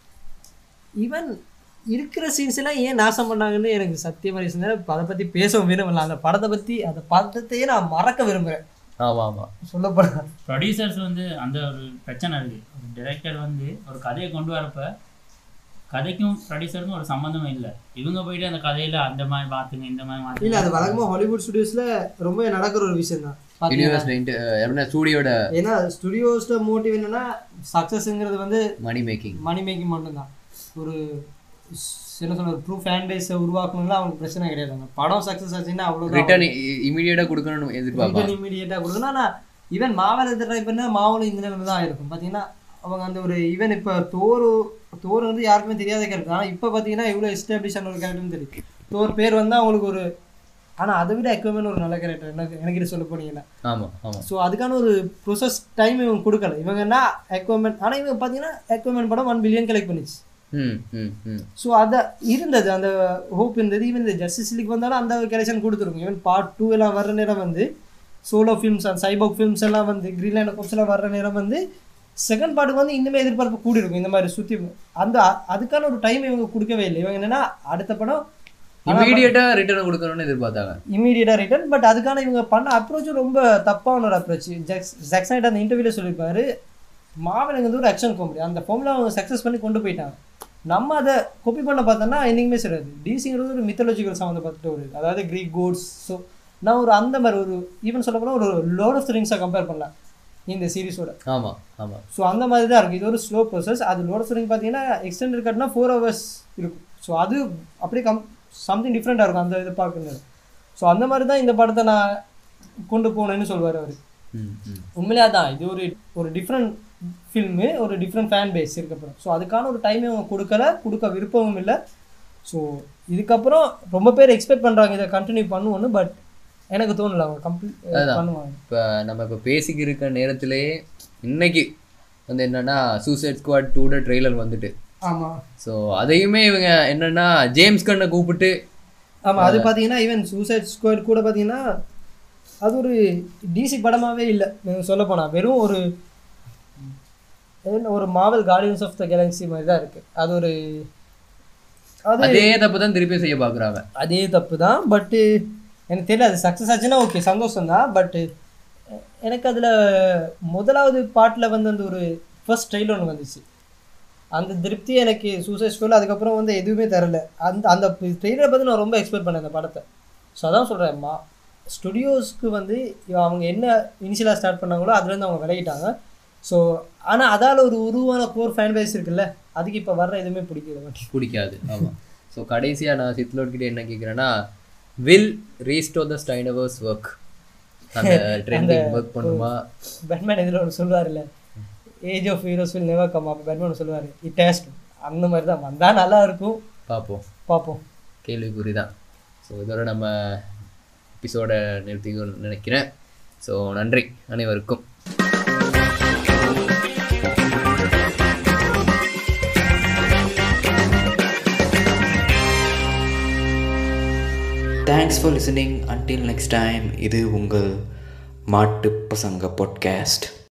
ஈவன் இருக்கிற சீன்ஸ் எல்லாம் ஏன் நாசம் பண்ணாங்கன்னு எனக்கு சத்தியமாக ரீசன். அதை பற்றி பேசவும் விரும்பல. அந்த படத்தை பற்றி அந்த படத்தையே நான் மறக்க விரும்புகிறேன். ஆமாம், சொல்லப்போனால் ப்ரொடியூசர்ஸ் அந்த ஒரு பிரச்சனை இருக்குது. டைரக்டர் ஒரு கதையை கொண்டு வரப்போ கதைக்கும் ப்ரொடியூசருக்கும் ஒரு சம்மந்தமே இல்லை. இவங்க போயிட்டு அந்த கதையில் அந்த மாதிரி மாற்றுங்க இந்த மாதிரி மாற்றுங்க. இல்லை, அது வழக்கமாக ஹாலிவுட் ஸ்டுடியோஸில் ரொம்ப நடக்கிற ஒரு விஷயம் தான். ஸ்டுடியோட ஏன்னா ஸ்டுடியோஸோட மோட்டிவ் என்னன்னா சக்ஸஸ்ங்கிறது மணி மேக்கிங் மட்டும்தான். ஒரு என்ன சொல்ற ட்ரூ ஃபேன் பேஸை உருவாக்கணும்னா அவங்களுக்கு பிரச்சனை கிடையாது. அந்த படம் சக்ஸஸ் ஆச்சுன்னா அவ்வளோ ரிட்டர்ன் இமீடியட்டாக கொடுக்கணும்னு எதிர்பார்ப்பாங்க. இமீடியட்டாக கொடுக்கணும். ஆனால் ஈவன் மாவல் ட்ரை பண்ணால் மாவலும் இந்த நிலைமை தான் இருக்கும். பார்த்தீங்கன்னா அவங்க அந்த ஒரு ஈவன் இப்போ தோர் யாருக்குமே தெரியாத கேரக்டர். ஆனால் இப்போ பார்த்தீங்கன்னா இவ்வளோ எஸ்டாப்ளிஷ் ஆன ஒரு கேரக்டர்னு தெரியும். தோர் பேர் அவங்களுக்கு ஒரு, ஆனால் அதை விட அக்வாமேன் ஒரு நல்ல கேரக்டர் எனக்கு இது சொல்ல போனீங்கன்னா. ஸோ அதுக்கான ஒரு ப்ரொசஸ் டைம் இவங்க கொடுக்கல. இவங்கன்னா அக்வாமேன், ஆனால் இவங்க பார்த்தீங்கன்னா அக்வாமேன் படம் 1 billion கலெக்ட் பண்ணிச்சு. ஸோ அதை இருந்தது, அந்த ஹோப் இருந்தது. ஈவன் இந்த ஜஸ்டிஸ் லீக் வந்தாலும் அந்த கலெக்ஷன் கொடுத்துருக்கும். ஈவன் பார்ட் 2 எல்லாம் வர்ற நேரம் சோலோ ஃபிலிம்ஸ் அந்த சைபாக் ஃபிலிம்ஸ் எல்லாம் கிரீன்லேண்ட் கோப்ஸ் எல்லாம் வர்ற நேரம் செகண்ட் பார்ட்டுக்கு இன்னுமே எதிர்பார்ப்பு கூடி இருக்கும். இந்த மாதிரி சுற்றி அதுக்கான ஒரு டைம் இவங்க கொடுக்கவே இல்லை. இவங்க என்னன்னா அடுத்த படம் இமீடியட்டா ரிட்டர்ன் கொடுக்கணும்னு எதிர்பார்த்தாங்க, இமீடியட்டா ரிட்டர்ன். பட் அதுக்கான இவங்க பண்ண அப்ரோச்சும் ரொம்ப தப்பான ஒரு அப்ரோச். ஜாக் ஸ்னைடர் அந்த இன்டர்வியூல சொல்லியிருப்பாரு, மாவல் ஒரு ஆக்ஷன் காமெடி அந்த ஃபார்ம்ல அவங்க சக்ஸஸ் பண்ணி கொண்டு போயிட்டாங்க. நம்ம அதை காப்பி பண்ண பார்த்தோம்னா என்னைக்குமே சரியாது. டிசிங்கிறது ஒரு மித்தாலஜிக்கல் சம்மந்தப்பட்ட ஒரு, அதாவது கிரீக் கோட்ஸ். ஸோ நான் ஒரு அந்த மாதிரி ஒரு ஈவன் சொல்ல போனால் ஒரு லார்ட் ஆஃப் தி ரிங்ஸை கம்பேர் பண்ணலாம் இந்த சீரிஸோட. ஸோ அந்த மாதிரி தான் இருக்குது. இது ஒரு ஸ்லோ ப்ரோசஸ். அது லார்ட் ஆஃப் தி ரிங் பார்த்தீங்கன்னா எக்ஸ்டெண்டட் கட்னா 4 hours இருக்கும். ஸோ அது அப்படியே சம்திங் டிஃப்ரெண்ட்டாக இருக்கும் அந்த இது பார்க்கணும். ஸோ அந்த மாதிரி தான் இந்த படத்தை நான் கொண்டு போனேன்னு சொல்லுவார் அவர். உண்மையிலே தான் இது ஒரு டிஃப்ரெண்ட் ஃபில்மு, ஒரு டிஃப்ரெண்ட் ஃபேன் பேஸ் இருக்கப்பறம். ஸோ அதுக்கான ஒரு டைமே அவங்க கொடுக்க விருப்பமும் இல்லை. ஸோ இதுக்கப்புறம் ரொம்ப பேர் எக்ஸ்பெக்ட் பண்ணுறாங்க இதை கண்டினியூ பண்ணுவோன்னு. பட் எனக்கு தோணலை அவங்க கம்ப்ளீட் பண்ணுவாங்க. நம்ம இப்போ பேசிக்கிட்டு இருக்க நேரத்திலேயே இன்னைக்கு என்னன்னா சூசைட் ஸ்குவாட் 2 ட்ரெய்லர் வந்துட்டு. ஆமாம். ஸோ அதையுமே இவங்க என்னன்னா ஜேம்ஸ் கன்னை கூப்பிட்டு. ஆமாம், அது பார்த்தீங்கன்னா ஈவன் சூசைட் ஸ்குவாட் கூட பார்த்தீங்கன்னா அது ஒரு டிசி படமாகவே இல்லை சொல்ல போனால். வெறும் ஒரு Marvel Guardians of the Galaxy மாதிரி தான் இருக்குது. அது அதே தப்பு தான் திருப்பி செய்ய பார்க்குறாங்க. அதே தப்பு தான். பட்டு எனக்கு தெரியல, அது சக்ஸஸ் ஆச்சுன்னா ஓகே சந்தோஷம் தான். பட்டு எனக்கு அதில் முதலாவது பாட்டில் அந்த ஒரு ஃபர்ஸ்ட் ட்ரெய்லர் ஒன்று வந்துச்சு. அந்த திருப்தி எனக்கு சூசைட் ஸ்குவாட் அதுக்கப்புறம் எதுவுமே தரல. அந்த ட்ரெய்லரை பற்றி நான் ரொம்ப எக்ஸ்பெக்ட் பண்ணேன் அந்த படத்தை. ஸோ அதான் சொல்கிறேன், ஸ்டுடியோஸ்க்கு அவங்க என்ன இனிஷியலாக ஸ்டார்ட் பண்ணாங்களோ அதுலேருந்து அவங்க விலகிட்டாங்க. ஸோ ஆனால் அதால் ஒரு உருவான கோர் ஃபேன் பேஸ் இருக்குல்ல, அதுக்கு இப்போ வர்ற எதுவுமே பிடிக்காது. ஆமாம். ஸோ கடைசியாக நான் சித்லோட்கிட்ட என்ன கேட்குறேன்னா, will restore the Snyderverse work, அந்த ட்ரெண்டிங் ஒர்க் பண்ணுமா? பேட்மேன் இதில் ஒன்று சொல்லுவார்ல, age of heroes will never come, அப்போ பேட்மேன் சொல்லுவார் இட் ஹேஸ் டு, அந்த மாதிரி தான் வந்தால் நல்லா இருக்கும். பார்ப்போம். கேள்விக்குறி தான். ஸோ இதோட நம்ம எபிசோட நிறுத்திக்கணும்னு நினைக்கிறேன். ஸோ நன்றி அனைவருக்கும். Thanks for listening. Until next time. இது உங்கள் மாட்டு பசங்க பாட்காஸ்ட்.